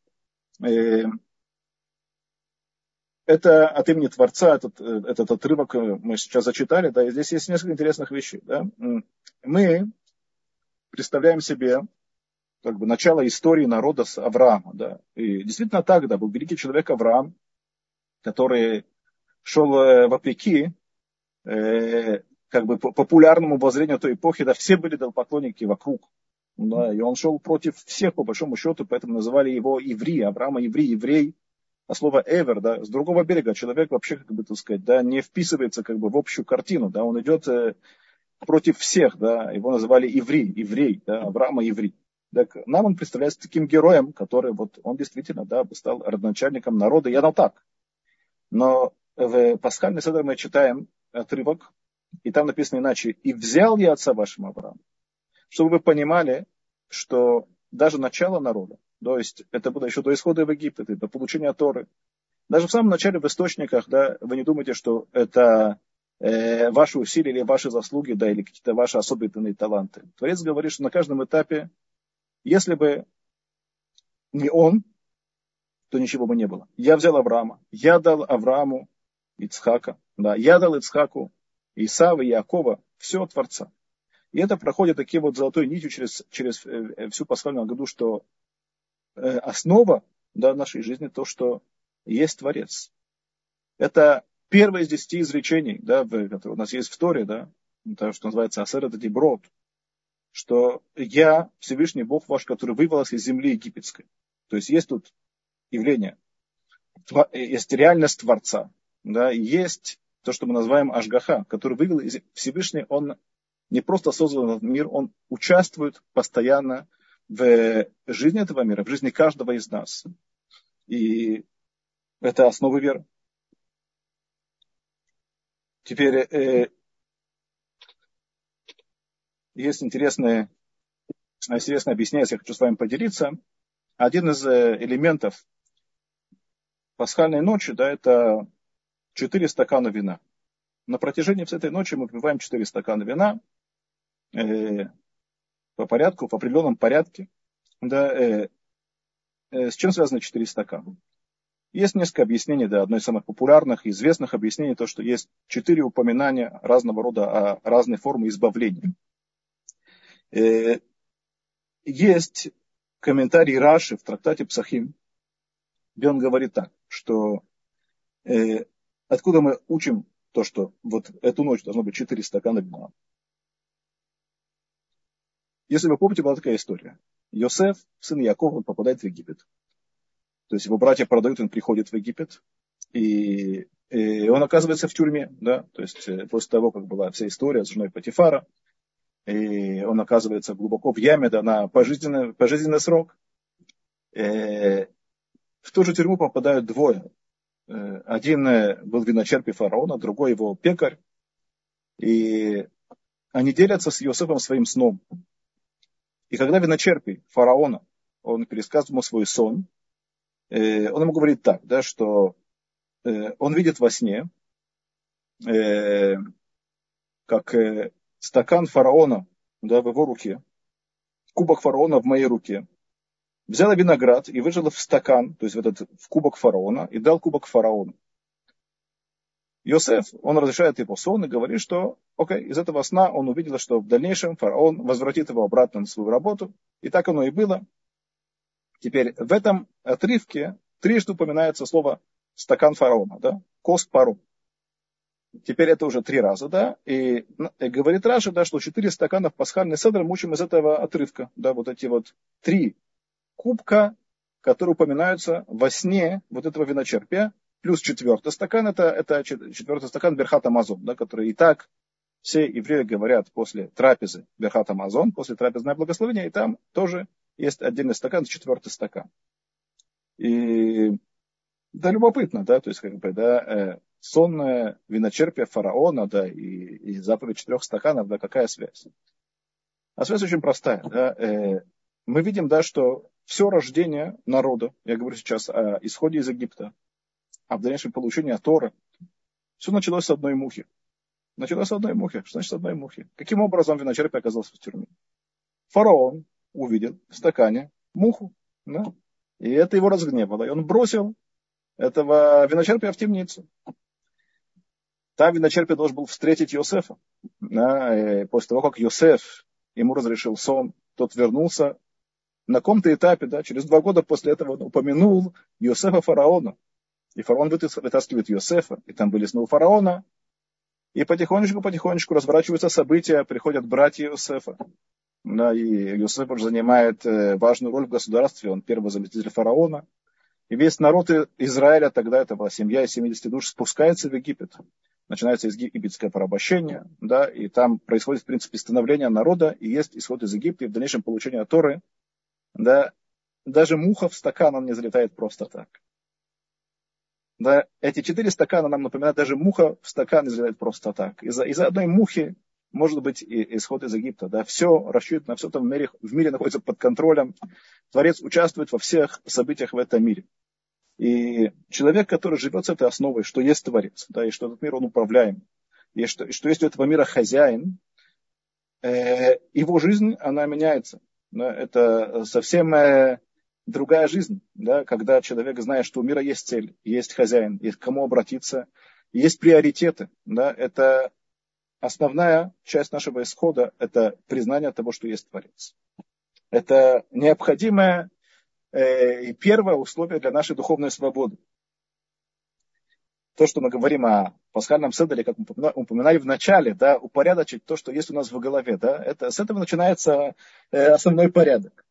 Speaker 1: Это от имени Творца, этот отрывок мы сейчас зачитали, да, и здесь есть несколько интересных вещей. Да. Мы представляем себе как бы начало истории народа с Авраама. Да. И действительно так, да, был великий человек Авраам, который шел вопреки как бы популярному воззрению той эпохи, да, все были идолопоклонники вокруг. Да, и он шел против всех, по большому счету, поэтому называли его Иври, Авраама еврей. А слово «эвер», да, с другого берега человек вообще, как бы так сказать, да, не вписывается как бы в общую картину, да, он идет против всех, да, его называли еврей, да, Авраама еврей. Так, нам он представляется таким героем, который вот, он действительно, да, стал родоначальником народа, я дал так. Но в пасхальный седер мы читаем отрывок, и там написано иначе, «И взял я отца вашего Авраама». Чтобы вы понимали, что даже начало народа, то есть это было еще до исхода в Египет, до получения Торы. Даже в самом начале в источниках, да, вы не думаете, что это ваши усилия или ваши заслуги, да, или какие-то ваши особенные таланты. Творец говорит, что на каждом этапе, если бы не он, то ничего бы не было. Я взял Авраама, я дал Аврааму Ицхака, да, я дал Ицхаку Исава и Якова, все от Творца. И это проходит таким вот золотой нитью через всю пасхальную году, что основа, да, нашей жизни то, что есть Творец. Это первое из 10 изречений, да, которые у нас есть в Торе, да, то, что называется Асер это Диброт, что я Всевышний Бог ваш, который вывел вас из земли египетской. То есть есть тут явление, есть реальность Творца, да, есть то, что мы называем Ашгаха, который вывел из Всевышний, он не просто создал этот мир, он участвует постоянно в жизни этого мира, в жизни каждого из нас. И это основа веры. Теперь есть интересное объяснение, я хочу с вами поделиться. Один из элементов пасхальной ночи, да, это 4 стакана вина. На протяжении всей этой ночи мы выпиваем 4 стакана вина по порядку, в определенном порядке. Да, с чем связаны 4 стакана? Есть несколько объяснений, да, одно из самых популярных и известных объяснений, то, что есть 4 упоминания разного рода о разной форме избавления. Есть комментарий Раши в трактате Псахим, где он говорит так, что откуда мы учим то, что вот эту ночь должно быть 4 стакана вина. Если вы помните, была такая история. Йосеф, сын Якова, он попадает в Египет. То есть его братья продают, он приходит в Египет. И он оказывается в тюрьме. Да? То есть после того, как была вся история с женой Патифара, и он оказывается глубоко в яме, да, на пожизненный срок. В ту же тюрьму попадают двое. Один был виночерпий фараона, другой его пекарь. И они делятся с Иосифом своим сном. И когда виночерпий фараона, он пересказывает ему свой сон, он ему говорит так, да, что он видит во сне, как стакан фараона, да, в его руке, кубок фараона в моей руке. Взяла виноград и выжила в стакан, то есть в кубок фараона, и дал кубок фараону. Йосеф, он разрешает его сон и говорит, что из этого сна он увидел, что в дальнейшем фараон возвратит его обратно на свою работу. И так оно и было. Теперь в этом отрывке трижды упоминается слово стакан фараона, да, кос пару. Теперь это уже 3 раза, да, и говорит Раши, да, что 4 стакана в пасхальный седр мы учим из этого отрывка, да, вот эти вот 3 кубка, которые упоминаются во сне вот этого виночерпия, плюс 4-й стакан, это 4-й стакан Берхат Амазон, да, который и так все евреи говорят после трапезы Берхат Амазон, после трапезное благословение, и там тоже есть отдельный стакан, 4-й стакан. И да, любопытно, да, то есть сонное виночерпие фараона, да, и заповедь 4 стаканов, да, какая связь? А связь очень простая, да, мы видим, да, что все рождение народа, я говорю сейчас о исходе из Египта, а в дальнейшем получении Торы, все началось с одной мухи. Началось с одной мухи. Что значит с одной мухи? Каким образом виночерпие оказался в тюрьме? Фараон увидел в стакане муху, да, и это его разгневало, и он бросил этого виночерпия в темницу. Там виночерпий должен был встретить Йосефа. Да, и после того, как Йосеф ему разрешил сон, тот вернулся. На каком-то этапе, да, через 2 года после этого он упомянул Йосефа фараона. И фараон вытаскивает Йосефа, и там были сны у фараона. И потихонечку разворачиваются события, приходят братья Йосефа. Да, и Йосеф уже занимает важную роль в государстве, он первый заместитель фараона. И весь народ Израиля, тогда это была семья из 70 душ, спускается в Египет. Начинается египетское порабощение, да, и там происходит, в принципе, становление народа, и есть исход из Египта, и в дальнейшем получение Торы, да, даже муха в стакан, он не залетает просто так. Да, эти 4 стакана нам напоминают, даже муха в стакан не залетает просто так. Из-за одной мухи может быть и исход из Египта, да, все рассчитано, все там в мире находится под контролем, Творец участвует во всех событиях в этом мире. И человек, который живет с этой основой, что есть Творец, да, и что этот мир он управляем, и что есть у этого мира хозяин, его жизнь, она меняется. Да, это совсем другая жизнь, да, когда человек знает, что у мира есть цель, есть хозяин, есть к кому обратиться, есть приоритеты. Да, это основная часть нашего исхода, это признание того, что есть Творец. Это необходимое и первое условие для нашей духовной свободы. То, что мы говорим о пасхальном седере, как мы упоминали в начале, да, упорядочить то, что есть у нас в голове, да, с этого начинается основной порядок.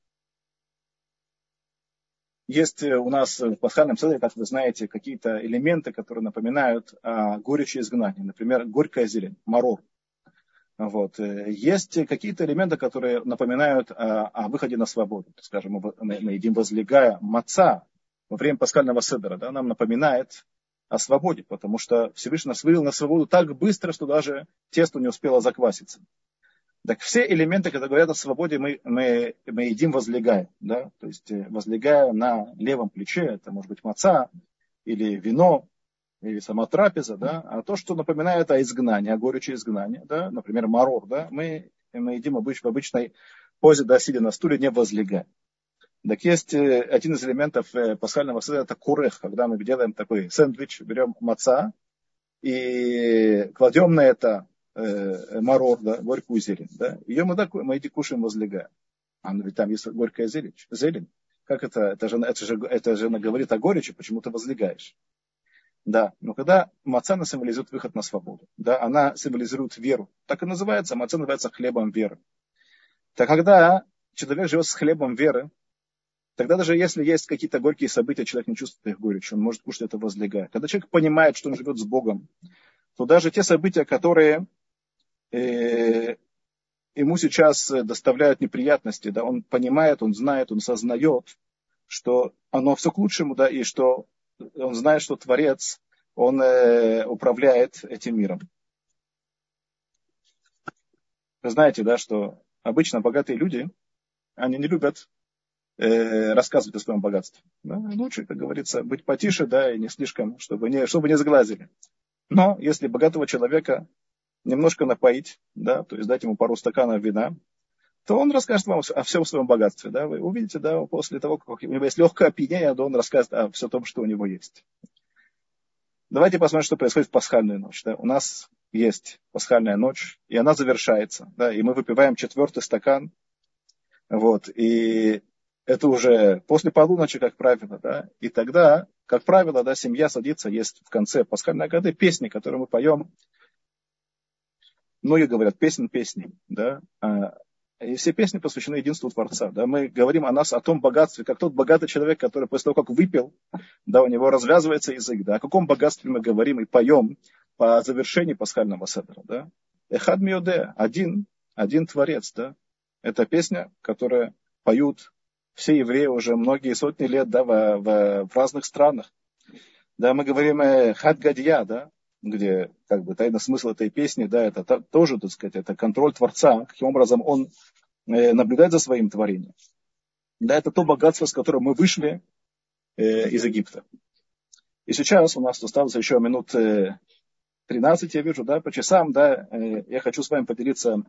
Speaker 1: Есть у нас в пасхальном седере, как вы знаете, какие-то элементы, которые напоминают о горечи изгнания. Например, горькая зелень, марор. Вот. Есть какие-то элементы, которые напоминают о выходе на свободу. Скажем, мы едим возлегая маца во время пасхального седера, да, нам напоминает о свободе, потому что Всевышний нас вывел на свободу так быстро, что даже тесто не успело закваситься. Так все элементы, когда говорят о свободе, мы едим возлегая, да, то есть возлегая на левом плече, это может быть маца или вино, или сама трапеза, да, а то, что напоминает о изгнании, о горечи изгнания, да, например, марор, да, мы едим в обычной позе, да, сидя на стуле, не возлегая. Так есть один из элементов пасхального седера, это курех, когда мы делаем такой сэндвич, берем маца и кладем на это марор, да, горькую зелень, да, ее мы кушаем возлегая. А ведь там есть горькая зелень. Как это? Это же говорит о горечи, почему ты возлегаешь. Да, но когда маца, она символизирует выход на свободу, да, она символизирует веру. Так и называется, маца называется хлебом веры. Так когда человек живет с хлебом веры, тогда даже если есть какие-то горькие события, человек не чувствует их горечь, он может кушать это возлегая. Когда человек понимает, что он живет с Богом, то даже те события, которые ему сейчас доставляют неприятности, да, он понимает, он знает, он сознает, что оно все к лучшему, да, и что он знает, что Творец, он управляет этим миром. Вы знаете, да, что обычно богатые люди, они не любят рассказывать о своем богатстве. Да? Лучше, как говорится, быть потише, да, и не слишком, чтобы не сглазили. Но если богатого человека немножко напоить, да, то есть дать ему пару стаканов вина, то он расскажет вам о всем своем богатстве. Да? Вы увидите, да, после того, как у него есть легкое опьянение, то он расскажет о всем том, что у него есть. Давайте посмотрим, что происходит в пасхальную ночь. Да? У нас есть пасхальная ночь, и она завершается. Да? И мы выпиваем 4-й стакан. Вот, и это уже после полуночи, как правило. Да? И тогда, как правило, да, семья садится, есть в конце пасхальной годы песни, которые мы поем. Многие говорят, песни. Да? И все песни посвящены единству Творца. Да? Мы говорим о том богатстве, как тот богатый человек, который после того, как выпил, да, у него развязывается язык. Да? О каком богатстве мы говорим и поем по завершении пасхального седера. Да? Эхад миоде, один Творец. Да? Это песня, которую поют все евреи уже многие сотни лет, да, в разных странах. Да, мы говорим Хад Гадья, да, где как бы тайный смысл этой песни, да, это тоже, так сказать, это контроль Творца, каким образом он наблюдает за своим творением. Да, это то богатство, с которым мы вышли из Египта. И сейчас у нас осталось еще минут 13, я вижу, да, по часам, да, я хочу с вами поделиться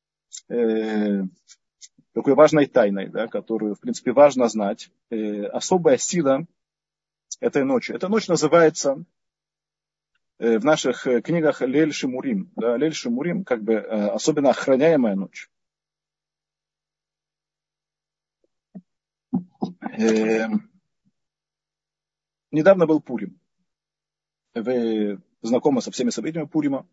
Speaker 1: такой важной тайной, да, которую, в принципе, важно знать. Особая сила этой ночи. Эта ночь называется в наших книгах Лель Шимурим. Да, Лель Шимурим, как бы особенно охраняемая ночь. Недавно был Пурим. Вы знакомы со всеми событиями Пурима.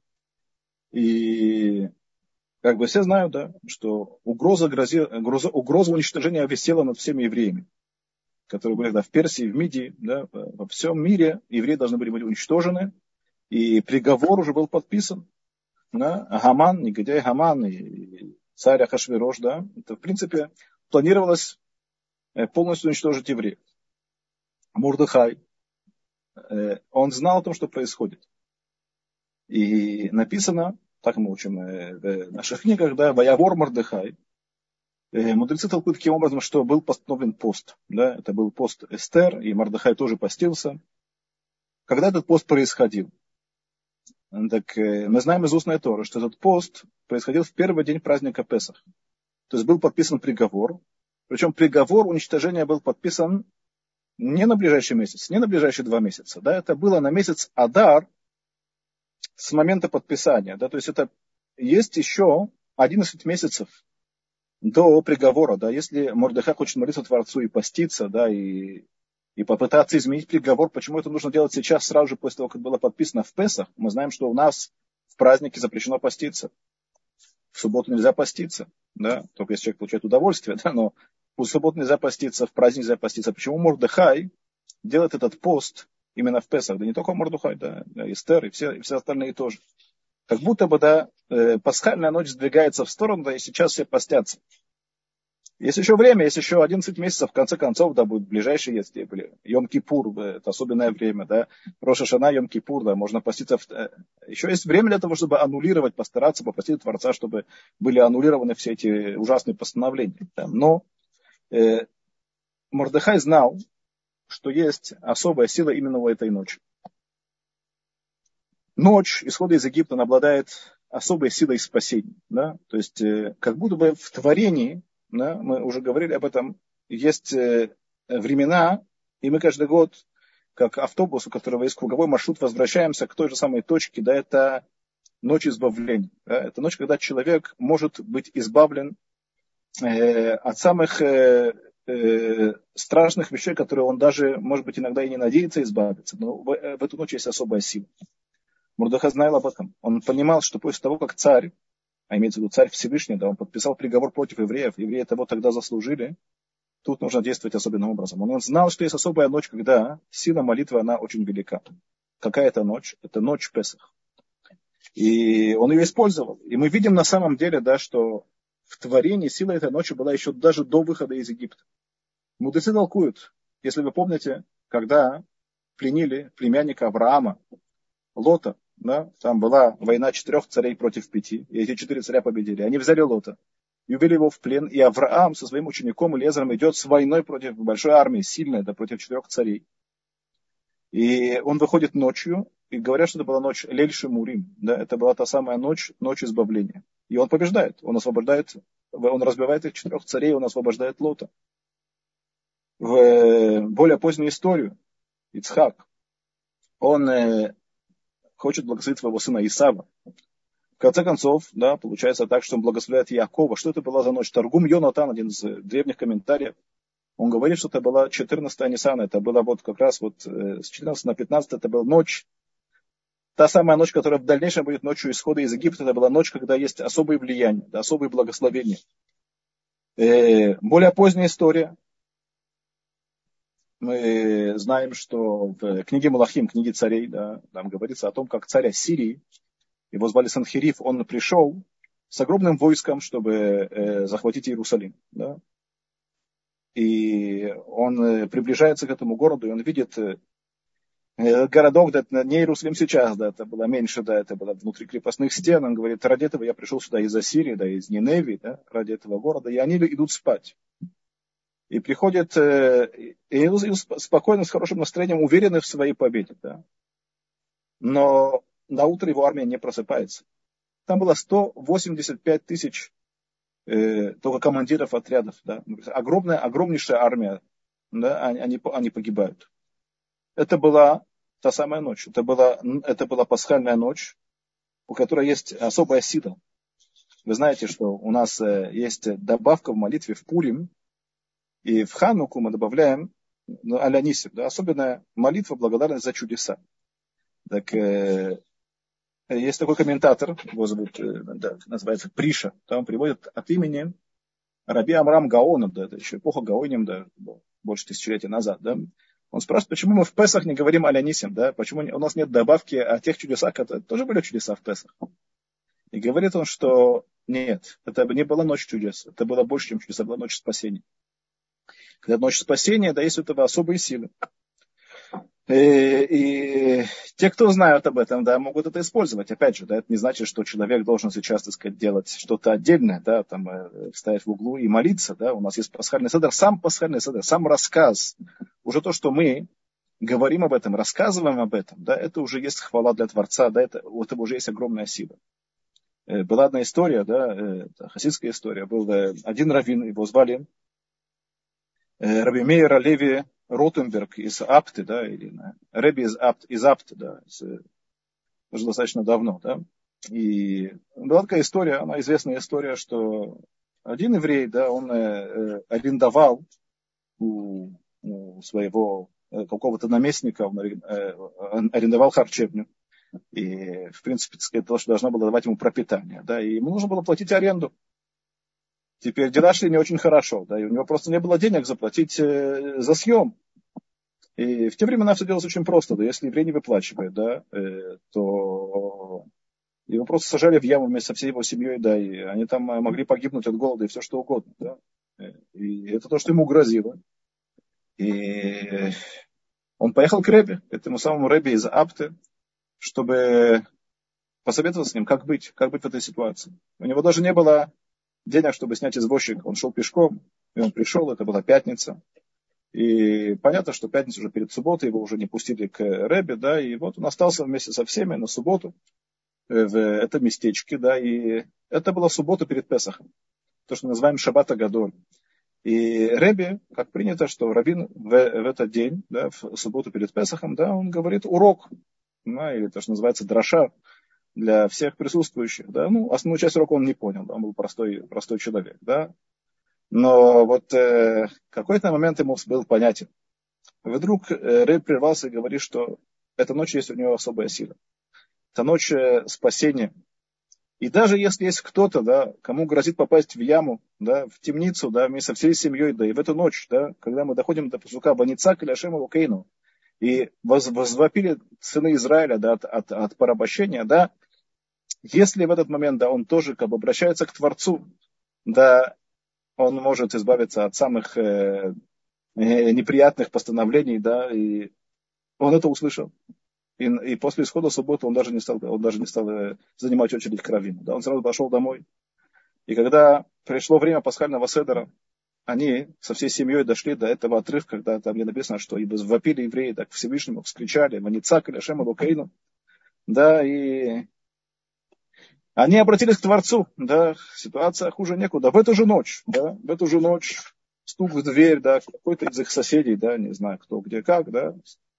Speaker 1: И как бы все знают, да, что угроза уничтожения висела над всеми евреями, которые были тогда в Персии, в Мидии, да, во всем мире евреи должны были быть уничтожены. И приговор уже был подписан. Да, Гаман, негодяй Гаман и царь Ахашвирош, да, это, в принципе, планировалось полностью уничтожить евреев. Мордехай, он знал о том, что происходит. И написано, так мы учим в наших книгах, да, Ваявор Мордехай. Мудрецы толкуют таким образом, что был постановлен пост. Да, это был пост Эстер, и Мордехай тоже постился. Когда этот пост происходил? Так мы знаем из устной Торы, что этот пост происходил в первый день праздника Песах. То есть был подписан приговор. Причем приговор уничтожения был подписан не на ближайший месяц, не на ближайшие 2 месяца. Да, это было на месяц Адар с момента подписания. Да, то есть это есть еще 11 месяцев до приговора. Да, если Мордехай хочет молиться Творцу и поститься, да, и попытаться изменить приговор, почему это нужно делать сейчас, сразу же после того, как было подписано в Песах. Мы знаем, что у нас в празднике запрещено поститься. В субботу нельзя поститься, да, только если человек получает удовольствие, да, но в субботу нельзя поститься, в праздник нельзя поститься. Почему Мордехай делает этот пост именно в Песах? Да не только Мордехай, да, Эстер и все остальные тоже. Как будто бы, да, пасхальная ночь сдвигается в сторону, да, и сейчас все постятся. Есть еще время, есть еще 11 месяцев, в конце концов, да, будет ближайший, если были Йом-Кипур, это особенное время, да, Рош ха-Шана, Йом-Кипур, да, можно поститься. Еще есть время для того, чтобы аннулировать, постараться попросить Творца, чтобы были аннулированы все эти ужасные постановления. Да. Но Мордехай знал, что есть особая сила именно в этой ночи. Ночь исхода из Египта она обладает особой силой спасения, да, то есть как будто бы в творении, да, мы уже говорили об этом, есть времена, и мы каждый год, как автобус, у которого есть круговой маршрут, возвращаемся к той же самой точке, да, это ночь избавления. Да, это ночь, когда человек может быть избавлен от самых страшных вещей, которые он даже, может быть, иногда и не надеется избавиться, но в эту ночь есть особая сила. Мордехай знал об этом. Он понимал, что после того, как царь, а имеется в виду царь Всевышний, да, он подписал приговор против евреев, евреи того тогда заслужили, тут нужно действовать особенным образом. Он знал, что есть особая ночь, когда сила молитвы, она очень велика. Какая это ночь? Это ночь Песах. И он ее использовал. И мы видим на самом деле, да, что в творении сила этой ночи была еще даже до выхода из Египта. Мудрецы толкуют, если вы помните, когда пленили племянника Авраама, Лота, Да? Там была война 4 царей против 5, и эти 4 царя победили. Они взяли Лота и увели его в плен, и Авраам со своим учеником Элиэзером идет с войной против большой армии, сильной, да, против 4 царей. И он выходит ночью, и говорят, что это была ночь Лель-Шемурим, да, это была та самая ночь, ночь избавления. И он побеждает, он освобождает, он разбивает их 4 царей, он освобождает Лота. В более позднюю историю Ицхак, он хочет благословить своего сына Исава. В конце концов, да, получается так, что он благословляет Якова. Что это была за ночь? Таргум Йонатан, один из древних комментариев, он говорит, что это была 14-я Ниссана, это было вот как раз вот с 14 на 15, это была ночь, та самая ночь, которая в дальнейшем будет ночью исхода из Египта, это была ночь, когда есть особые влияния, да, особые благословения. Более поздняя история. Мы знаем, что в книге Малахим, книге царей, да, там говорится о том, как царь Ассирии, его звали Санхериф, он пришел с огромным войском, чтобы захватить Иерусалим. Да. И он приближается к этому городу, и он видит городок, да, это не Иерусалим сейчас, да, это было меньше, да, это было внутри крепостных стен. Он говорит, ради этого я пришел сюда из Ассирии, да, из Ниневии, да, ради этого города, и они идут спать. И приходят и спокойно, с хорошим настроением, уверены в своей победе. Да. Но на утро его армия не просыпается. Там было 185 тысяч только командиров отрядов. Да. Огромнейшая армия. Да, они погибают. Это была та самая ночь. Это была пасхальная ночь, у которой есть особая сила. Вы знаете, что у нас есть добавка в молитве в Пурим, и в Хануку мы добавляем Алянисим, да, особенная молитва, благодарность за чудеса. Так, есть такой комментатор, его зовут, да, называется Приша, там приводит от имени Раби Амрам Гаона, да, это еще эпоха Гаоним, да, больше тысячелетия назад, да. Он спрашивает, почему мы в Песах не говорим Алянисим, да, почему у нас нет добавки о тех чудесах, которые тоже были чудеса в Песах. И говорит он, что нет, это не была ночь чудес, это было больше, чем чудеса, была ночь спасения. Когда ночь спасения, да, есть у этого особые силы. И те, кто знают об этом, да, могут это использовать. Опять же, да, это не значит, что человек должен сейчас, так сказать, делать что-то отдельное, да, там, стоять в углу и молиться, да. У нас есть пасхальный седер, сам рассказ, уже то, что мы говорим об этом, рассказываем об этом, да, это уже есть хвала для Творца, да, это уже есть огромная сила. Была одна история, да, хасидская история, был один раввин, его звали Раби Мейер Алеви Ротенберг из Апты, да, или Рэби из Апты, да, уже достаточно давно, да. И была такая история, она известная история, что один еврей, да, он арендовал у своего какого-то наместника, он арендовал харчевню. И, в принципе, так сказать, то, что должно было давать ему пропитание, да, и ему нужно было платить аренду. Теперь дела шли не очень хорошо, да, и у него просто не было денег заплатить за съем. И в те времена все делалось очень просто, да, если еврей не выплачивает, да, то его просто сажали в яму вместе со всей его семьей, да, и они там могли погибнуть от голода и все что угодно, да. И это то, что ему грозило. И он поехал к Ребе, к этому самому Ребе из Апты, чтобы посоветоваться с ним, как быть в этой ситуации. У него даже не было денег, чтобы снять извозчика. Он шел пешком, и он пришел, это была пятница. И понятно, что пятница уже перед субботой, его уже не пустили к Ребе, да, и вот он остался вместе со всеми на субботу в этом местечке, да, и это была суббота перед Песахом, то, что мы называем Шаббат а-Гадоль. И Ребе, как принято, что раввин в этот день, да, в субботу перед Песахом, да, он говорит урок, да, или то, что называется драша для всех присутствующих, да, ну, основную часть урока он не понял, да, он был простой человек, да, но вот какой-то момент ему был понятен. Вдруг Ребе прервался и говорит, что эта ночь есть у него особая сила. Это ночь спасения. И даже если есть кто-то, да, кому грозит попасть в яму, да, в темницу, да, вместе со всей семьей, да, и в эту ночь, да, когда мы доходим до пасука Ваницак или Ашема Лукейну, и возвопили сыны Израиля, да, от порабощения, да, если в этот момент, да, он тоже как бы обращается к Творцу, да, он может избавиться от самых неприятных постановлений, да, и он это услышал. И после исхода субботы он даже не стал занимать очередь к раввину. Да, он сразу пошел домой. И когда пришло время пасхального седера, они со всей семьей дошли до этого отрывка, когда там где написано, что и вопили евреи, так Всевышнему вскричали, ваницакали Шем Элокейну, да, и они обратились к Творцу, да, ситуация хуже некуда. В эту же ночь, стук в дверь, да, какой-то из их соседей, да, не знаю кто, где, как, да,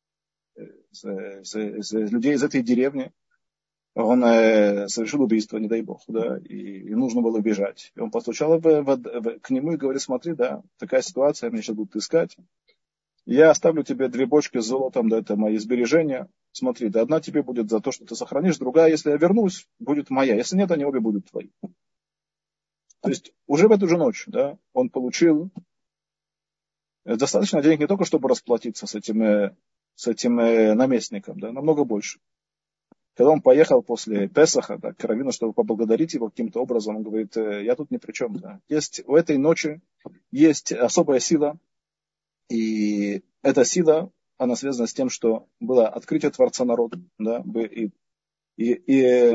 Speaker 1: людей из этой деревни, он совершил убийство, не дай бог, да, и нужно было бежать. И он постучал к нему и говорит: смотри, да, такая ситуация, меня сейчас будут искать. Я оставлю тебе 2 бочки с золотом, да, это мои сбережения. Смотри, да, одна тебе будет за то, что ты сохранишь, другая, если я вернусь, будет моя. Если нет, они обе будут твои. То есть уже в эту же ночь, да, он получил достаточно денег не только, чтобы расплатиться с этим наместником, да, намного больше. Когда он поехал после Песаха, да, к раввину, чтобы поблагодарить его каким-то образом, он говорит: я тут ни при чем. Да. У этой ночи есть особая сила, и эта сила, она связана с тем, что было открытие Творца народу, да, и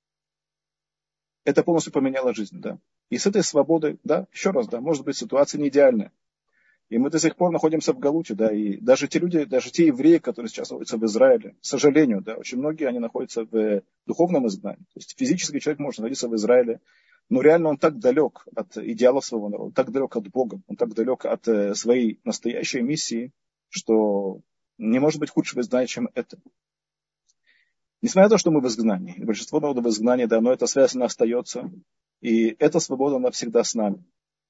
Speaker 1: это полностью поменяло жизнь, да. И с этой свободой, да, еще раз, да, может быть, ситуация не идеальная. И мы до сих пор находимся в Галуте, да, и даже те люди, даже те евреи, которые сейчас находятся в Израиле, к сожалению, да, очень многие, они находятся в духовном изгнании. То есть физически человек может находиться в Израиле, но реально он так далек от идеалов своего народа, так далек от Бога, он так далек от своей настоящей миссии, что не может быть худшего изгнания, чем это. Несмотря на то, что мы в изгнании, и большинство народа в изгнании, да, но эта связь, она остается, и эта свобода, она всегда с нами.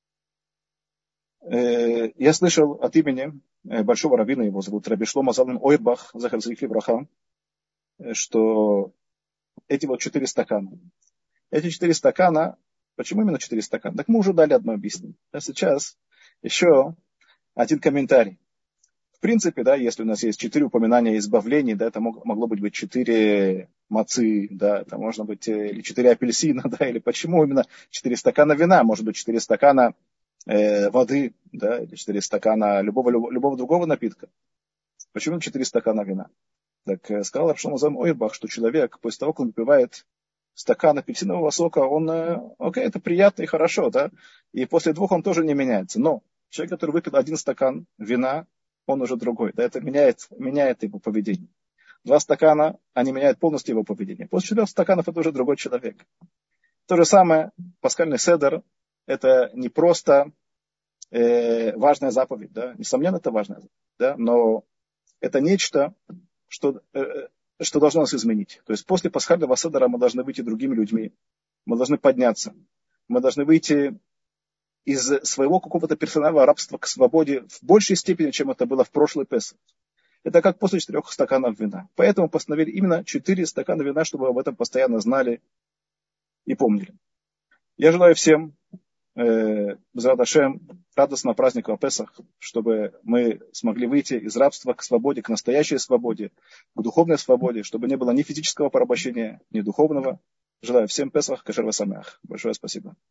Speaker 1: Я слышал от имени большого раввина, его зовут Раби Шломо Залман Ойрбах, Захар Цвик Левраха, что эти вот 4 стакана. Эти 4 стакана, почему именно 4 стакана? Так мы уже дали одно объяснение. А сейчас еще один комментарий. В принципе, да, если у нас есть 4 упоминания избавлений, да, это могло быть 4 мацы, да, это можно быть или 4 апельсина, да, или почему именно 4 стакана вина, может быть 4 стакана воды, да, или 4 стакана любого другого напитка. Почему 4 стакана вина? Так сказал Рав Шломо Залман Ойрбах, что человек, после того, как он выпивает стакан апельсинового сока, он, окей, это приятно и хорошо, да, и после 2 он тоже не меняется. Но человек, который выпил 1 стакан вина, он уже другой, да, это меняет его поведение. 2 стакана, они меняют полностью его поведение. После 4 стаканов это уже другой человек. То же самое, пасхальный седер, это не просто важная заповедь, да, несомненно, это важная заповедь, да, но это нечто, что должно нас изменить. То есть после пасхального седера мы должны выйти другими людьми, мы должны подняться, мы должны выйти из своего какого-то персонального рабства к свободе в большей степени, чем это было в прошлый Песах. Это как после 4 стаканов вина. Поэтому постановили именно 4 стакана вина, чтобы об этом постоянно знали и помнили. Я желаю всем Б'эзрат Ашем радостного праздника Песах, чтобы мы смогли выйти из рабства к свободе, к настоящей свободе, к духовной свободе, чтобы не было ни физического порабощения, ни духовного. Желаю всем Песах кашер ва самеах. Большое спасибо.